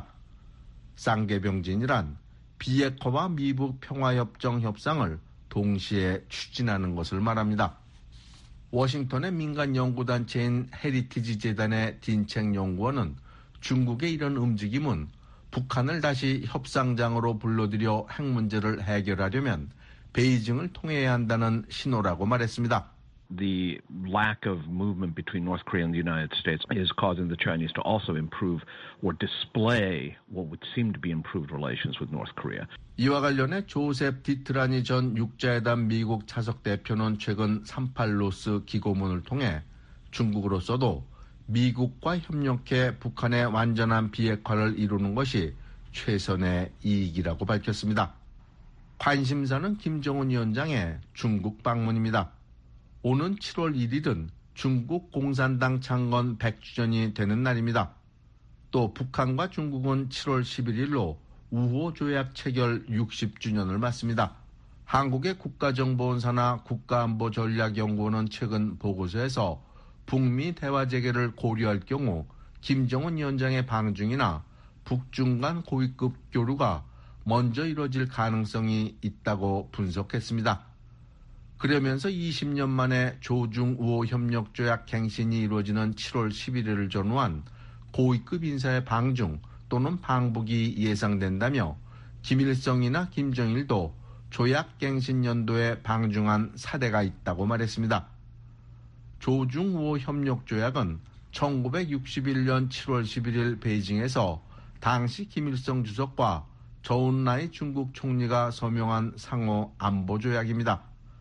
쌍궤병진이란 비핵화와 미북 평화협정 협상을 동시에 추진하는 것을 말합니다. 워싱턴의 민간 연구단체인 헤리티지 재단의 딘책 연구원은 중국의 이런 움직임은 북한을 다시 협상장으로 불러들여 핵 문제를 해결하려면 베이징을 통해야 한다는 신호라고 말했습니다. The lack of movement between North Korea and the United States is causing the Chinese to also improve or display what would seem to be improved relations with North Korea. 이와 관련해 조셉 디트라니 전 육자회담 미국 차석 대표는 최근 38로스 기고문을 통해 중국으로서도 미국과 협력해 북한의 완전한 비핵화를 이루는 것이 최선의 이익이라고 밝혔습니다. 관심사는 김정은 위원장의 중국 방문입니다. 오는 7월 1일은 중국 공산당 창건 100주년이 되는 날입니다. 또 북한과 중국은 7월 11일로 우호 조약 체결 60주년을 맞습니다. 한국의 국가정보원사나 국가안보전략연구원은 최근 보고서에서 북미 대화 재개를 고려할 경우 김정은 위원장의 방중이나 북중 간 고위급 교류가 먼저 이뤄질 가능성이 있다고 분석했습니다. 그러면서 20년 만에 조중 우호 협력 조약 갱신이 이루어지는 7월 11일을 전후한 고위급 인사의 방중 또는 방북이 예상된다며 김일성이나 김정일도 조약 갱신 연도에 방중한 사례가 있다고 말했습니다. 조중 우호 협력 조약은 1961년 7월 11일 베이징에서 당시 김일성 주석과 저운라이 중국 총리가 서명한 상호 안보 조약입니다.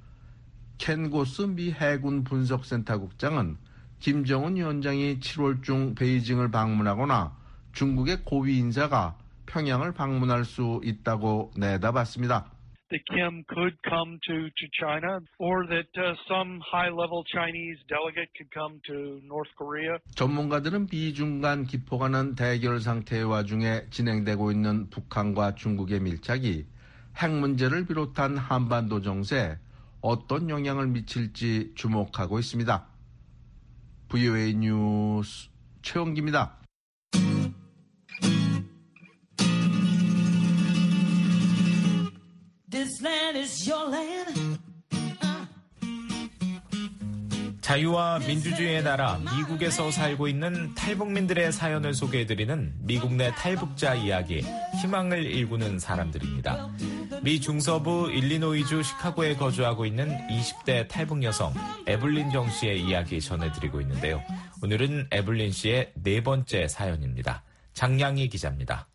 켄 고스 미 해군 분석센터 국장은 김정은 위원장이 7월 중 베이징을 방문하거나 중국의 고위 인사가 평양을 방문할 수 있다고 내다봤습니다. That Kim could come to China, or that some high-level Chinese delegate could come to North Korea. 전문가들은 미중 간 깊어가는 대결 상태의 와중에 진행되고 있는 북한과 중국의 밀착이 핵 문제를 비롯한 한반도 정세, 어떤 영향을 미칠지 주목하고 있습니다. VOA 뉴스 최원기입니다. This land is your land. 자유와 민주주의의 나라 미국에서 살고 있는 탈북민들의 사연을 소개해드리는 미국 내 탈북자 이야기, 희망을 일구는 사람들입니다. 미 중서부 일리노이주 시카고에 거주하고 있는 20대 탈북 여성 에블린 정 씨의 이야기 전해드리고 있는데요. 오늘은 에블린 씨의 네 번째 사연입니다. 장량희 기자입니다.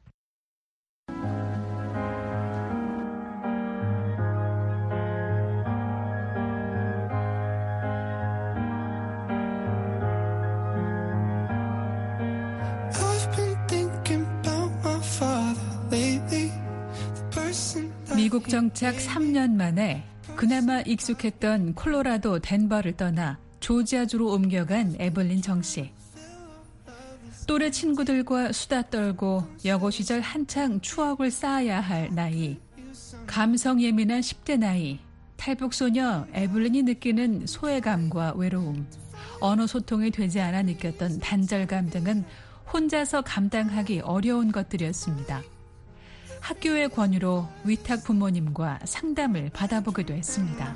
미국 정착 3년 만에 그나마 익숙했던 콜로라도 덴버를 떠나 조지아주로 옮겨간 에블린 정 씨. 또래 친구들과 수다 떨고 여고 시절 한창 추억을 쌓아야 할 나이. 감성 예민한 10대 나이. 탈북 소녀 에블린이 느끼는 소외감과 외로움. 언어 소통이 되지 않아 느꼈던 단절감 등은 혼자서 감당하기 어려운 것들이었습니다. 학교의 권유로 위탁 부모님과 상담을 받아보기도 했습니다.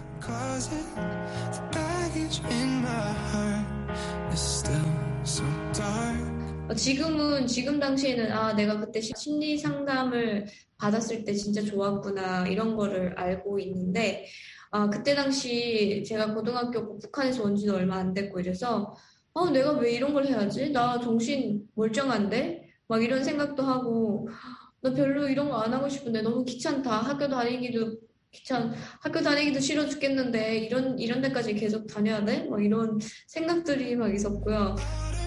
지금 당시에는 내가 그때 심리 상담을 받았을 때 진짜 좋았구나 이런 거를 알고 있는데 그때 당시 제가 고등학교 북한에서 온 지도 얼마 안 됐고 이래서 내가 왜 이런 걸 해야지? 나 정신 멀쩡한데? 막 이런 생각도 하고 나 별로 이런 거 안 하고 싶은데 너무 귀찮다. 학교 다니기도 싫어 죽겠는데 이런 데까지 계속 다녀야 돼? 막 이런 생각들이 막 있었고요.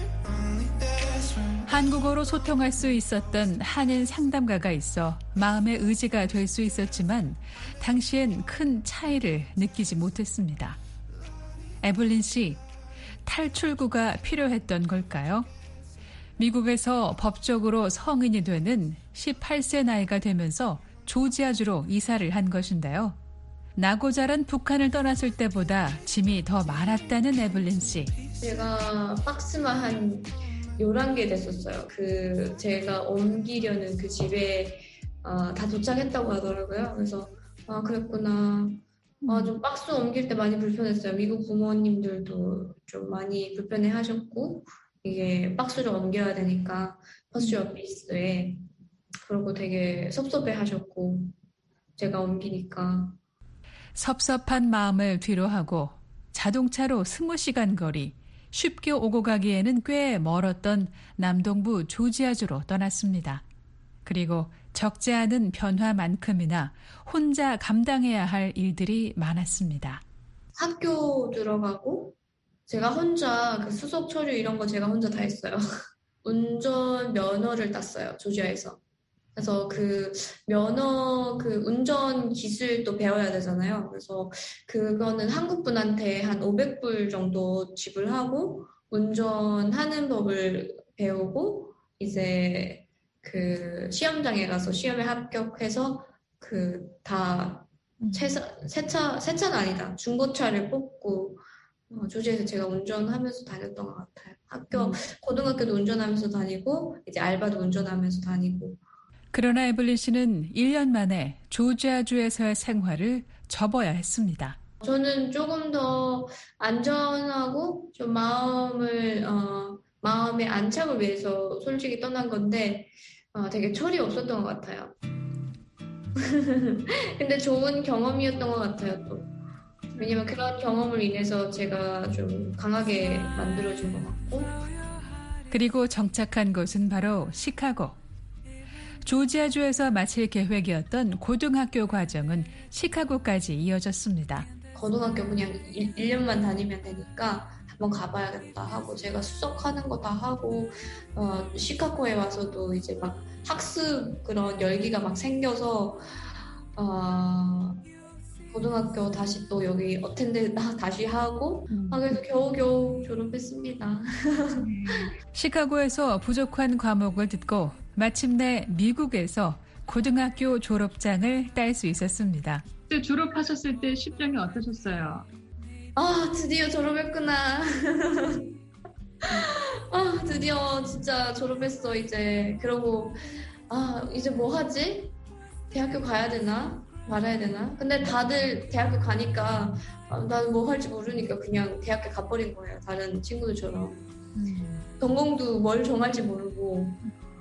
한국어로 소통할 수 있었던 한인 상담가가 있어 마음의 의지가 될 수 있었지만 당시엔 큰 차이를 느끼지 못했습니다. 에블린 씨, 탈출구가 필요했던 걸까요? 미국에서 법적으로 성인이 되는 18세 나이가 되면서 조지아주로 이사를 한 것인데요. 나고 자란 북한을 떠났을 때보다 짐이 더 많았다는 에블린 씨. 제가 박스만 한 11개 됐었어요. 제가 옮기려는 그 집에 다 도착했다고 하더라고요. 그래서 그랬구나. 좀 박스 옮길 때 많이 불편했어요. 미국 부모님들도 좀 많이 불편해 하셨고 이게 박스를 옮겨야 되니까 포스트 오피스에 그러고 되게 섭섭해 하셨고 제가 옮기니까 섭섭한 마음을 뒤로하고 자동차로 20시간 거리 쉽게 오고 가기에는 꽤 멀었던 남동부 조지아주로 떠났습니다. 그리고 적지 않은 변화만큼이나 혼자 감당해야 할 일들이 많았습니다. 학교 들어가고 제가 혼자 수속 처리 이런 거 제가 혼자 다 했어요. 운전 면허를 땄어요. 조지아에서. 그래서 운전 기술도 배워야 되잖아요. 그래서 그거는 한국 분한테 한 500불 정도 지불하고 운전하는 법을 배우고 이제 시험장에 가서 시험에 합격해서 새 차는 아니다. 중고차를 뽑고 조지아에서 제가 운전하면서 다녔던 것 같아요. 고등학교도 운전하면서 다니고 이제 알바도 운전하면서 다니고. 그러나 에블린 씨는 1년 만에 조지아주에서의 생활을 접어야 했습니다. 저는 조금 더 안전하고 좀 마음의 안착을 위해서 솔직히 떠난 건데 되게 철이 없었던 것 같아요. 근데 좋은 경험이었던 것 같아요, 또. 왜냐면 그런 경험을 인해서 제가 좀 강하게 만들어진 것 같고. 그리고 정착한 곳은 바로 시카고. 조지아주에서 마칠 계획이었던 고등학교 과정은 시카고까지 이어졌습니다. 고등학교 그냥 1년만 다니면 되니까 한번 가봐야겠다 하고 제가 수석하는 거 다 하고 시카고에 와서도 이제 막 학습 그런 열기가 막 생겨서 고등학교 다시 또 여기 어텐드 다시 하고 그래서 겨우겨우 졸업했습니다. 시카고에서 부족한 과목을 듣고 마침내 미국에서 고등학교 졸업장을 딸 수 있었습니다. 그때 졸업하셨을 때 심정이 어떠셨어요? 아, 드디어 졸업했구나. 아, 드디어 진짜 졸업했어, 이제. 그러고, 이제 뭐 하지? 대학교 가야 되나? 말아야 되나? 근데 다들 대학교 가니까, 나는 뭐 할지 모르니까 그냥 대학교 가버린 거예요. 다른 친구들처럼. 전공도 뭘 정할지 모르고.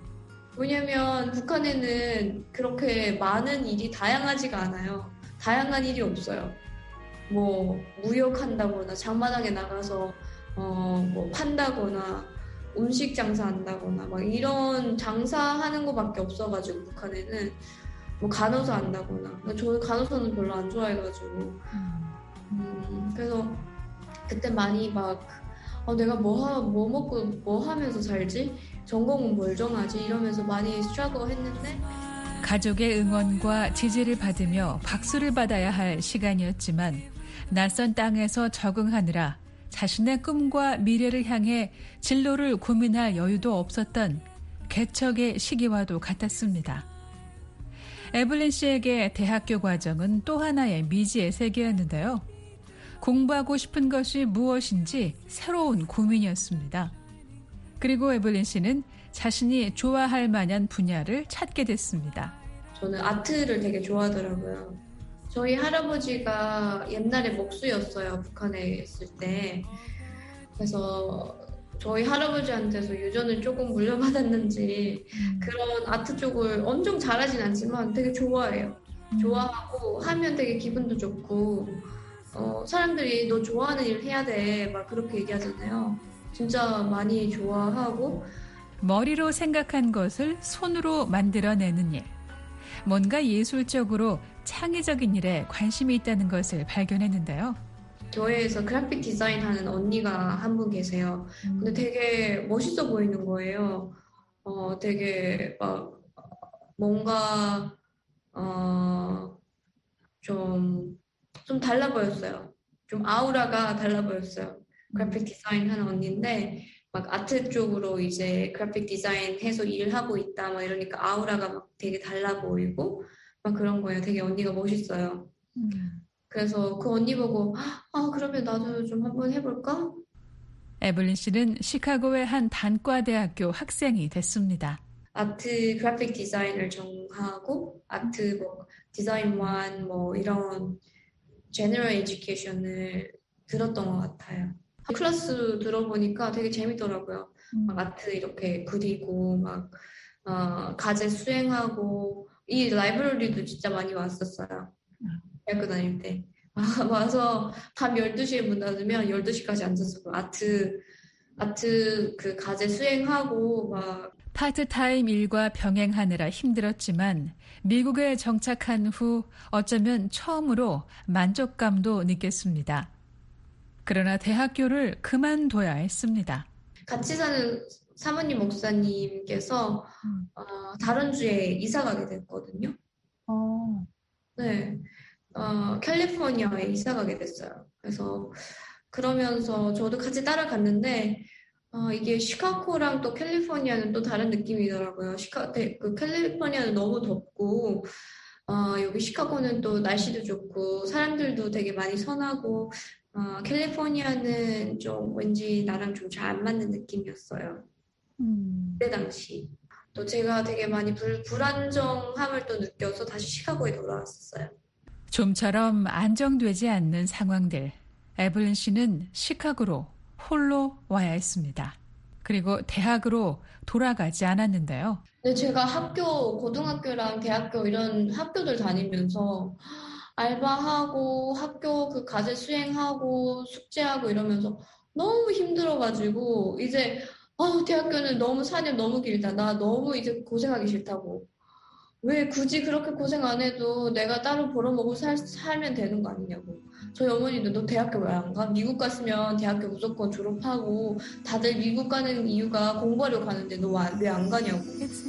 왜냐면 북한에는 그렇게 많은 일이 다양하지가 않아요. 다양한 일이 없어요. 뭐 무역한다거나 장마당에 나가서 뭐 판다거나 음식 장사한다거나 막 이런 장사하는 거밖에 없어가지고 북한에는 뭐 간호사 한다거나 저는 간호사는 별로 안 좋아해가지고 그래서 그때 많이 막 내가 뭐 먹고 뭐 하면서 살지? 전공은 뭘 정하지? 이러면서 많이 스트러글 했는데 가족의 응원과 지지를 받으며 박수를 받아야 할 시간이었지만 낯선 땅에서 적응하느라 자신의 꿈과 미래를 향해 진로를 고민할 여유도 없었던 개척의 시기와도 같았습니다. 에블린 씨에게 대학교 과정은 또 하나의 미지의 세계였는데요. 공부하고 싶은 것이 무엇인지 새로운 고민이었습니다. 그리고 에블린 씨는 자신이 좋아할 만한 분야를 찾게 됐습니다. 저는 아트를 되게 좋아하더라고요. 저희 할아버지가 옛날에 목수였어요. 북한에 있을 때. 그래서 저희 할아버지한테서 유전을 조금 물려받았는지 그런 아트 쪽을 엄청 잘하진 않지만 되게 좋아해요. 좋아하고 하면 되게 기분도 좋고 사람들이 너 좋아하는 일 해야 돼 막 그렇게 얘기하잖아요. 진짜 많이 좋아하고 머리로 생각한 것을 손으로 만들어내는 일. 뭔가 예술적으로 창의적인 일에 관심이 있다는 것을 발견했는데요. 교회에서 그래픽 디자인 하는 언니가 한 분 계세요. 근데 되게 멋있어 보이는 거예요. 되게 막 뭔가 좀 달라 보였어요. 좀 아우라가 달라 보였어요. 그래픽 디자인 하는 언니인데 막 아트 쪽으로 이제 그래픽 디자인 해서 일하고 있다 막 이러니까 아우라가 막 되게 달라 보이고 막 그런 거예요. 되게 언니가 멋있어요. 그래서 그 언니 보고 그러면 나도 좀 한번 해볼까? 에블린 씨는 시카고의 한 단과대학교 학생이 됐습니다. 아트 그래픽 디자인을 정하고 아트 뭐 디자인 1 뭐 이런 제너럴 에듀케이션을 들었던 것 같아요. 클래스 들어보니까 되게 재밌더라고요. 막 아트 이렇게 그리고 막 과제 수행하고 이 라이브러리도 진짜 많이 왔었어요. 대학교 다닐 때. 와서 밤 12시에 문 닫으면 12시까지 앉아서 아트 그 과제 수행하고 막 파트타임 일과 병행하느라 힘들었지만 미국에 정착한 후 어쩌면 처음으로 만족감도 느꼈습니다. 그러나 대학교를 그만둬야 했습니다. 같이 사는 사모님 목사님께서 다른 주에 이사 가게 됐거든요. 네, 캘리포니아에 이사 가게 됐어요. 그래서 그러면서 저도 같이 따라갔는데 이게 시카고랑 또 캘리포니아는 또 다른 느낌이더라고요. 그 캘리포니아는 너무 덥고 여기 시카고는 또 날씨도 좋고 사람들도 되게 많이 선하고 캘리포니아는 좀 왠지 나랑 좀 잘 안 맞는 느낌이었어요. 그때 당시. 또 제가 되게 많이 불안정함을 또 느껴서 다시 시카고에 돌아왔었어요. 좀처럼 안정되지 않는 상황들. 에블린 씨는 시카고로 홀로 와야 했습니다. 그리고 대학으로 돌아가지 않았는데요. 근데 제가 고등학교랑 대학교 이런 학교들 다니면서 알바하고 학교 그 과제 수행하고 숙제하고 이러면서 너무 힘들어가지고 이제 대학교는 너무 4년 너무 길다. 나 너무 이제 고생하기 싫다고. 왜 굳이 그렇게 고생 안 해도 내가 따로 벌어먹고 살면 되는 거 아니냐고. 저희 어머니도 너 대학교 왜 안 가? 미국 갔으면 대학교 무조건 졸업하고 다들 미국 가는 이유가 공부하려고 가는데 너 왜 안 가냐고.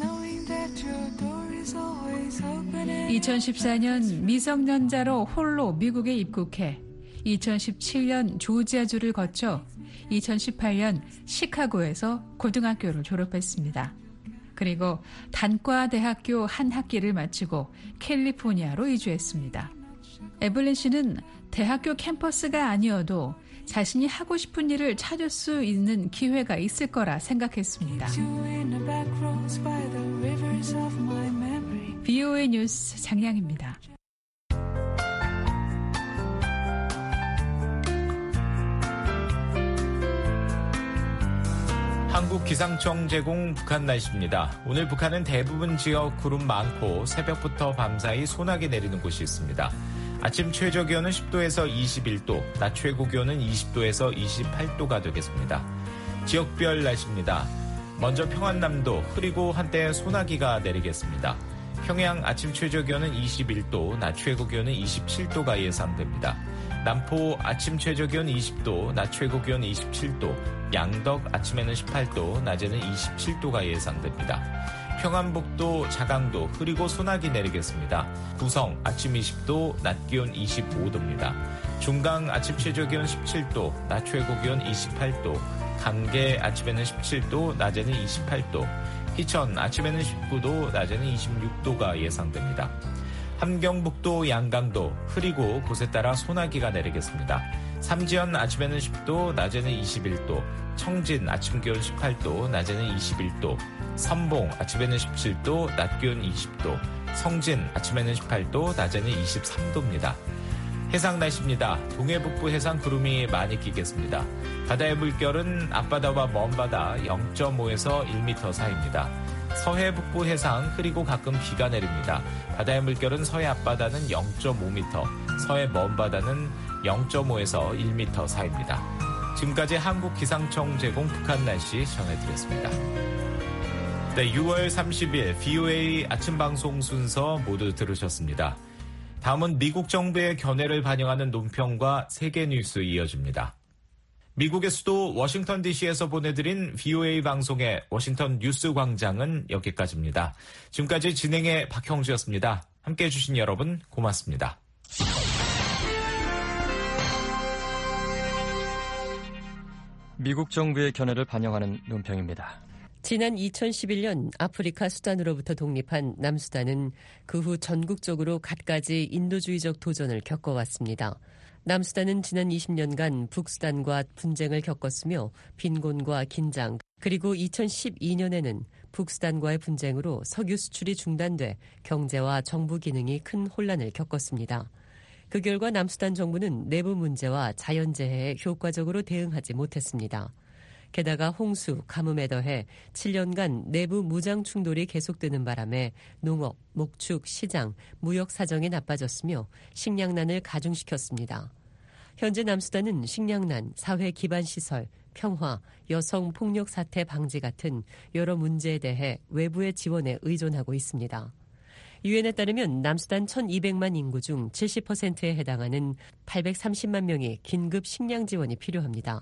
2014년 미성년자로 홀로 미국에 입국해 2017년 조지아주를 거쳐 2018년 시카고에서 고등학교를 졸업했습니다. 그리고 단과대학교 한 학기를 마치고 캘리포니아로 이주했습니다. 에블린 씨는 대학교 캠퍼스가 아니어도 자신이 하고 싶은 일을 찾을 수 있는 기회가 있을 거라 생각했습니다. VOA 뉴스 장량입니다. 한국기상청 제공 북한 날씨입니다. 오늘 북한은 대부분 지역 구름 많고 새벽부터 밤사이 소나기 내리는 곳이 있습니다. 아침 최저기온은 10도에서 21도, 낮 최고기온은 20도에서 28도가 되겠습니다. 지역별 날씨입니다. 먼저 평안남도 흐리고 한때 소나기가 내리겠습니다. 평양 아침 최저기온은 21도, 낮 최고기온은 27도가 예상됩니다. 남포 아침 최저기온 20도, 낮 최고기온 27도, 양덕 아침에는 18도, 낮에는 27도가 예상됩니다. 평안북도 자강도 흐리고 소나기 내리겠습니다. 구성 아침 20도, 낮 기온 25도입니다. 중강 아침 최저기온 17도, 낮 최고기온 28도, 감계 아침에는 17도, 낮에는 28도, 희천 아침에는 19도, 낮에는 26도가 예상됩니다. 함경북도 양강도 흐리고 곳에 따라 소나기가 내리겠습니다. 삼지연 아침에는 10도, 낮에는 21도, 청진 아침 기온 18도, 낮에는 21도, 선봉 아침에는 17도, 낮 기온 20도, 성진 아침에는 18도, 낮에는 23도입니다. 해상 날씨입니다. 동해북부 해상 구름이 많이 끼겠습니다. 바다의 물결은 앞바다와 먼바다 0.5에서 1m 사이입니다. 서해 북부 해상 흐리고 가끔 비가 내립니다. 바다의 물결은 서해 앞바다는 0.5m, 서해 먼바다는 0.5에서 1m 사이입니다. 지금까지 한국기상청 제공 북한 날씨 전해드렸습니다. 네, 6월 30일 VOA 아침 방송 순서 모두 들으셨습니다. 다음은 미국 정부의 견해를 반영하는 논평과 세계 뉴스 이어집니다. 미국의 수도 워싱턴 DC에서 보내드린 VOA 방송의 워싱턴 뉴스 광장은 여기까지입니다. 지금까지 진행의 박형주였습니다. 함께해 주신 여러분 고맙습니다. 미국 정부의 견해를 반영하는 논평입니다. 지난 2011년 아프리카 수단으로부터 독립한 남수단은 그 후 전국적으로 갖가지 인도주의적 도전을 겪어왔습니다. 남수단은 지난 20년간 북수단과 분쟁을 겪었으며 빈곤과 긴장, 그리고 2012년에는 북수단과의 분쟁으로 석유 수출이 중단돼 경제와 정부 기능이 큰 혼란을 겪었습니다. 그 결과 남수단 정부는 내부 문제와 자연재해에 효과적으로 대응하지 못했습니다. 게다가 홍수, 가뭄에 더해 7년간 내부 무장 충돌이 계속되는 바람에 농업, 목축, 시장, 무역 사정이 나빠졌으며 식량난을 가중시켰습니다. 현재 남수단은 식량난, 사회 기반 시설, 평화, 여성 폭력 사태 방지 같은 여러 문제에 대해 외부의 지원에 의존하고 있습니다. 유엔에 따르면 남수단 1200만 인구 중 70%에 해당하는 830만 명이 긴급 식량 지원이 필요합니다.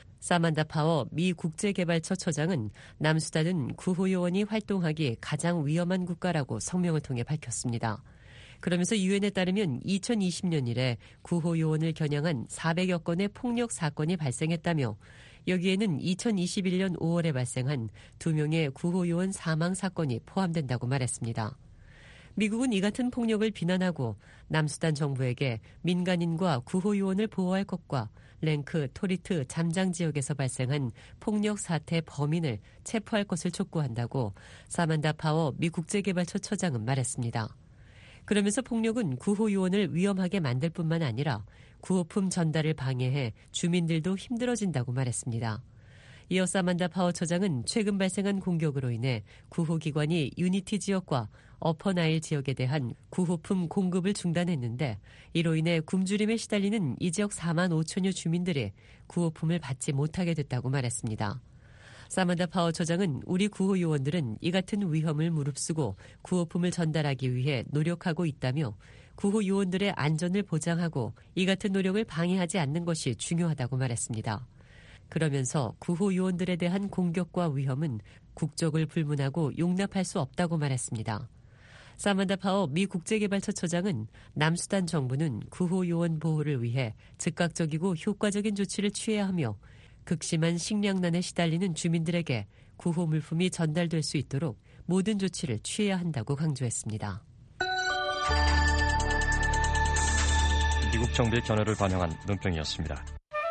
사만다 파워 미 국제개발처 처장은 남수단은 구호 요원이 활동하기 가장 위험한 국가라고 성명을 통해 밝혔습니다. 그러면서 유엔에 따르면 2020년 이래 구호 요원을 겨냥한 400여 건의 폭력 사건이 발생했다며 여기에는 2021년 5월에 발생한 2명의 구호 요원 사망 사건이 포함된다고 말했습니다. 미국은 이 같은 폭력을 비난하고 남수단 정부에게 민간인과 구호 요원을 보호할 것과 랭크, 토리트, 잠장 지역에서 발생한 폭력 사태 범인을 체포할 것을 촉구한다고 사만다 파워 미 국제개발처 처장은 말했습니다. 그러면서 폭력은 구호 요원을 위험하게 만들 뿐만 아니라 구호품 전달을 방해해 주민들도 힘들어진다고 말했습니다. 이어 사만다 파워 처장은 최근 발생한 공격으로 인해 구호기관이 유니티 지역과 어퍼나일 지역에 대한 구호품 공급을 중단했는데 이로 인해 굶주림에 시달리는 이 지역 4만 5천여 주민들이 구호품을 받지 못하게 됐다고 말했습니다. 사만다 파워 처장은 우리 구호 요원들은 이 같은 위험을 무릅쓰고 구호품을 전달하기 위해 노력하고 있다며 구호 요원들의 안전을 보장하고 이 같은 노력을 방해하지 않는 것이 중요하다고 말했습니다. 그러면서 구호 요원들에 대한 공격과 위험은 국적을 불문하고 용납할 수 없다고 말했습니다. 사만다 파워 미 국제개발처 처장은 남수단 정부는 구호 요원 보호를 위해 즉각적이고 효과적인 조치를 취해야 하며 극심한 식량난에 시달리는 주민들에게 구호 물품이 전달될 수 있도록 모든 조치를 취해야 한다고 강조했습니다. 미국 정부의 견해를 반영한 논평이었습니다.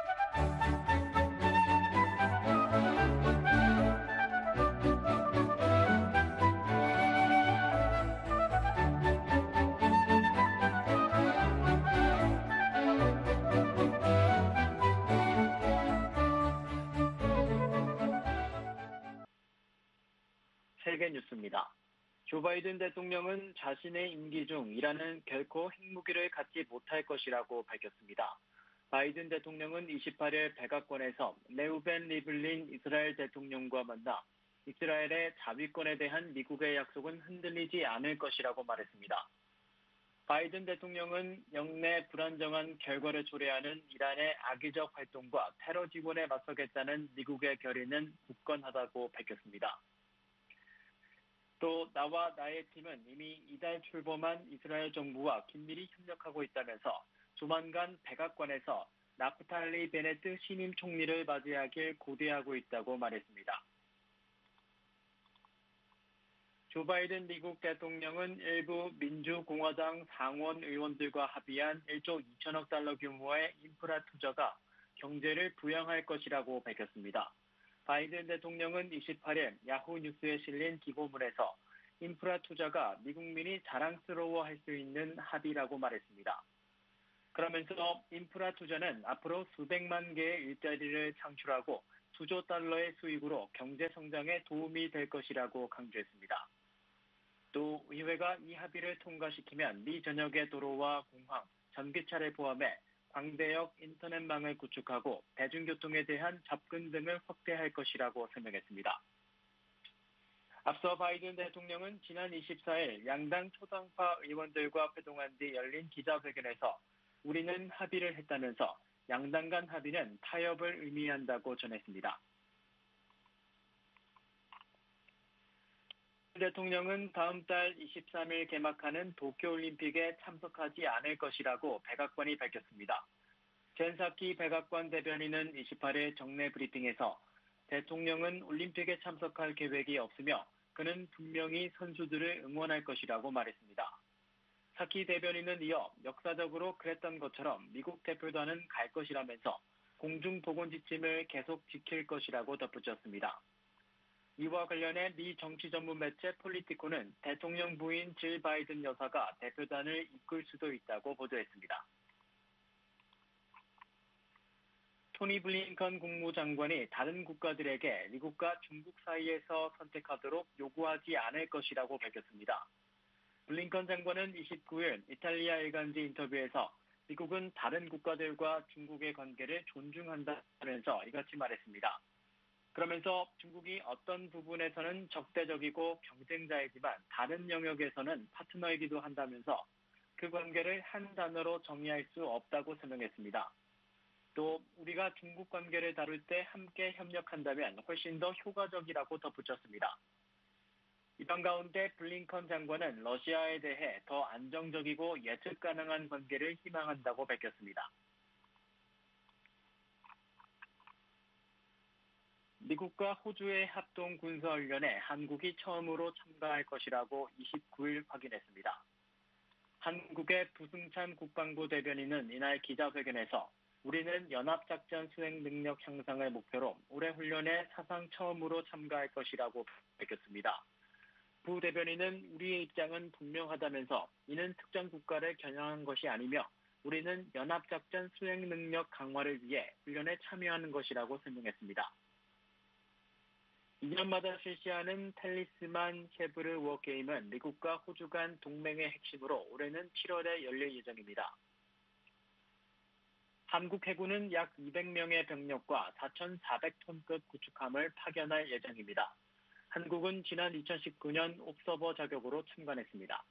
세계 뉴스입니다. 조 바이든 대통령은 자신의 임기 중 이란은 결코 핵무기를 갖지 못할 것이라고 밝혔습니다. 바이든 대통령은 28일 백악관에서 레우벤 리블린 이스라엘 대통령과 만나 이스라엘의 자위권에 대한 미국의 약속은 흔들리지 않을 것이라고 말했습니다. 바이든 대통령은 영내 불안정한 결과를 초래하는 이란의 악의적 활동과 테러 지원에 맞서겠다는 미국의 결의는 굳건하다고 밝혔습니다. 또 나와 나의 팀은 이미 이달 출범한 이스라엘 정부와 긴밀히 협력하고 있다면서 조만간 백악관에서 나프탈리 베네트 신임 총리를 맞이하길 고대하고 있다고 말했습니다. 조 바이든 미국 대통령은 일부 민주공화당 상원 의원들과 합의한 1조 2천억 달러 규모의 인프라 투자가 경제를 부양할 것이라고 밝혔습니다. 바이든 대통령은 28일 야후 뉴스에 실린 기고문에서 인프라 투자가 미국민이 자랑스러워할 수 있는 합의라고 말했습니다. 그러면서 인프라 투자는 앞으로 수백만 개의 일자리를 창출하고 수조 달러의 수익으로 경제 성장에 도움이 될 것이라고 강조했습니다. 또 의회가 이 합의를 통과시키면 미 전역의 도로와 공항, 전기차를 포함해 광대역 인터넷망을 구축하고 대중교통에 대한 접근 등을 확대할 것이라고 설명했습니다. 앞서 바이든 대통령은 지난 24일 양당 초당파 의원들과 회동한 뒤 열린 기자회견에서 우리는 합의를 했다면서 양당 간 합의는 타협을 의미한다고 전했습니다. 대통령은 다음 달 23일 개막하는 도쿄올림픽에 참석하지 않을 것이라고 백악관이 밝혔습니다. 젠사키 백악관 대변인은 28일 정례 브리핑에서 대통령은 올림픽에 참석할 계획이 없으며 그는 분명히 선수들을 응원할 것이라고 말했습니다. 사키 대변인은 이어 역사적으로 그랬던 것처럼 미국 대표단은 갈 것이라면서 공중보건 지침을 계속 지킬 것이라고 덧붙였습니다. 이와 관련해 미 정치 전문 매체 폴리티코는 대통령 부인 질 바이든 여사가 대표단을 이끌 수도 있다고 보도했습니다. 토니 블링컨 국무장관이 다른 국가들에게 미국과 중국 사이에서 선택하도록 요구하지 않을 것이라고 밝혔습니다. 블링컨 장관은 29일 이탈리아 일간지 인터뷰에서 미국은 다른 국가들과 중국의 관계를 존중한다면서 이같이 말했습니다. 그러면서 중국이 어떤 부분에서는 적대적이고 경쟁자이지만 다른 영역에서는 파트너이기도 한다면서 그 관계를 한 단어로 정의할 수 없다고 설명했습니다. 또 우리가 중국 관계를 다룰 때 함께 협력한다면 훨씬 더 효과적이라고 덧붙였습니다. 이번 가운데 블링컨 장관은 러시아에 대해 더 안정적이고 예측 가능한 관계를 희망한다고 밝혔습니다. 미국과 호주의 합동 군사훈련에 한국이 처음으로 참가할 것이라고 29일 확인했습니다. 한국의 부승찬 국방부 대변인은 이날 기자회견에서 우리는 연합작전 수행 능력 향상을 목표로 올해 훈련에 사상 처음으로 참가할 것이라고 밝혔습니다. 부 대변인은 우리의 입장은 분명하다면서 이는 특정 국가를 겨냥한 것이 아니며 우리는 연합작전 수행 능력 강화를 위해 훈련에 참여하는 것이라고 설명했습니다. 2년마다 실시하는 텔리스만 쉐브르 워게임은 미국과 호주 간 동맹의 핵심으로 올해는 7월에 열릴 예정입니다. 한국 해군은 약 200명의 병력과 4,400톤급 구축함을 파견할 예정입니다. 한국은 지난 2019년 옵서버 자격으로 참관했습니다.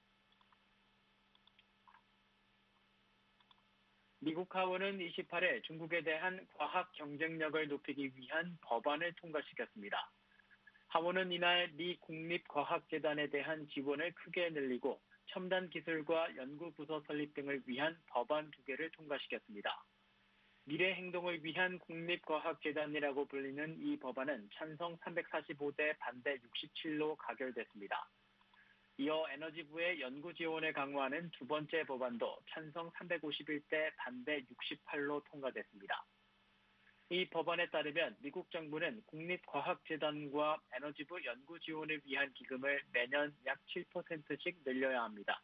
미국 하원은 28일 중국에 대한 과학 경쟁력을 높이기 위한 법안을 통과시켰습니다. 하원은 이날 미 국립과학재단에 대한 지원을 크게 늘리고 첨단 기술과 연구부서 설립 등을 위한 법안 2개를 통과시켰습니다. 미래 행동을 위한 국립과학재단이라고 불리는 이 법안은 찬성 345대 반대 67로 가결됐습니다. 이어 에너지부의 연구 지원을 강화하는 두 번째 법안도 찬성 351대 반대 68로 통과됐습니다. 이 법안에 따르면 미국 정부는 국립과학재단과 에너지부 연구 지원을 위한 기금을 매년 약 7%씩 늘려야 합니다.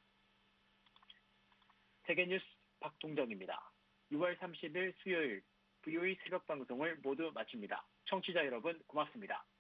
세계뉴스 박동정입니다. 6월 30일 수요일 VOA 새벽 방송을 모두 마칩니다. 청취자 여러분 고맙습니다.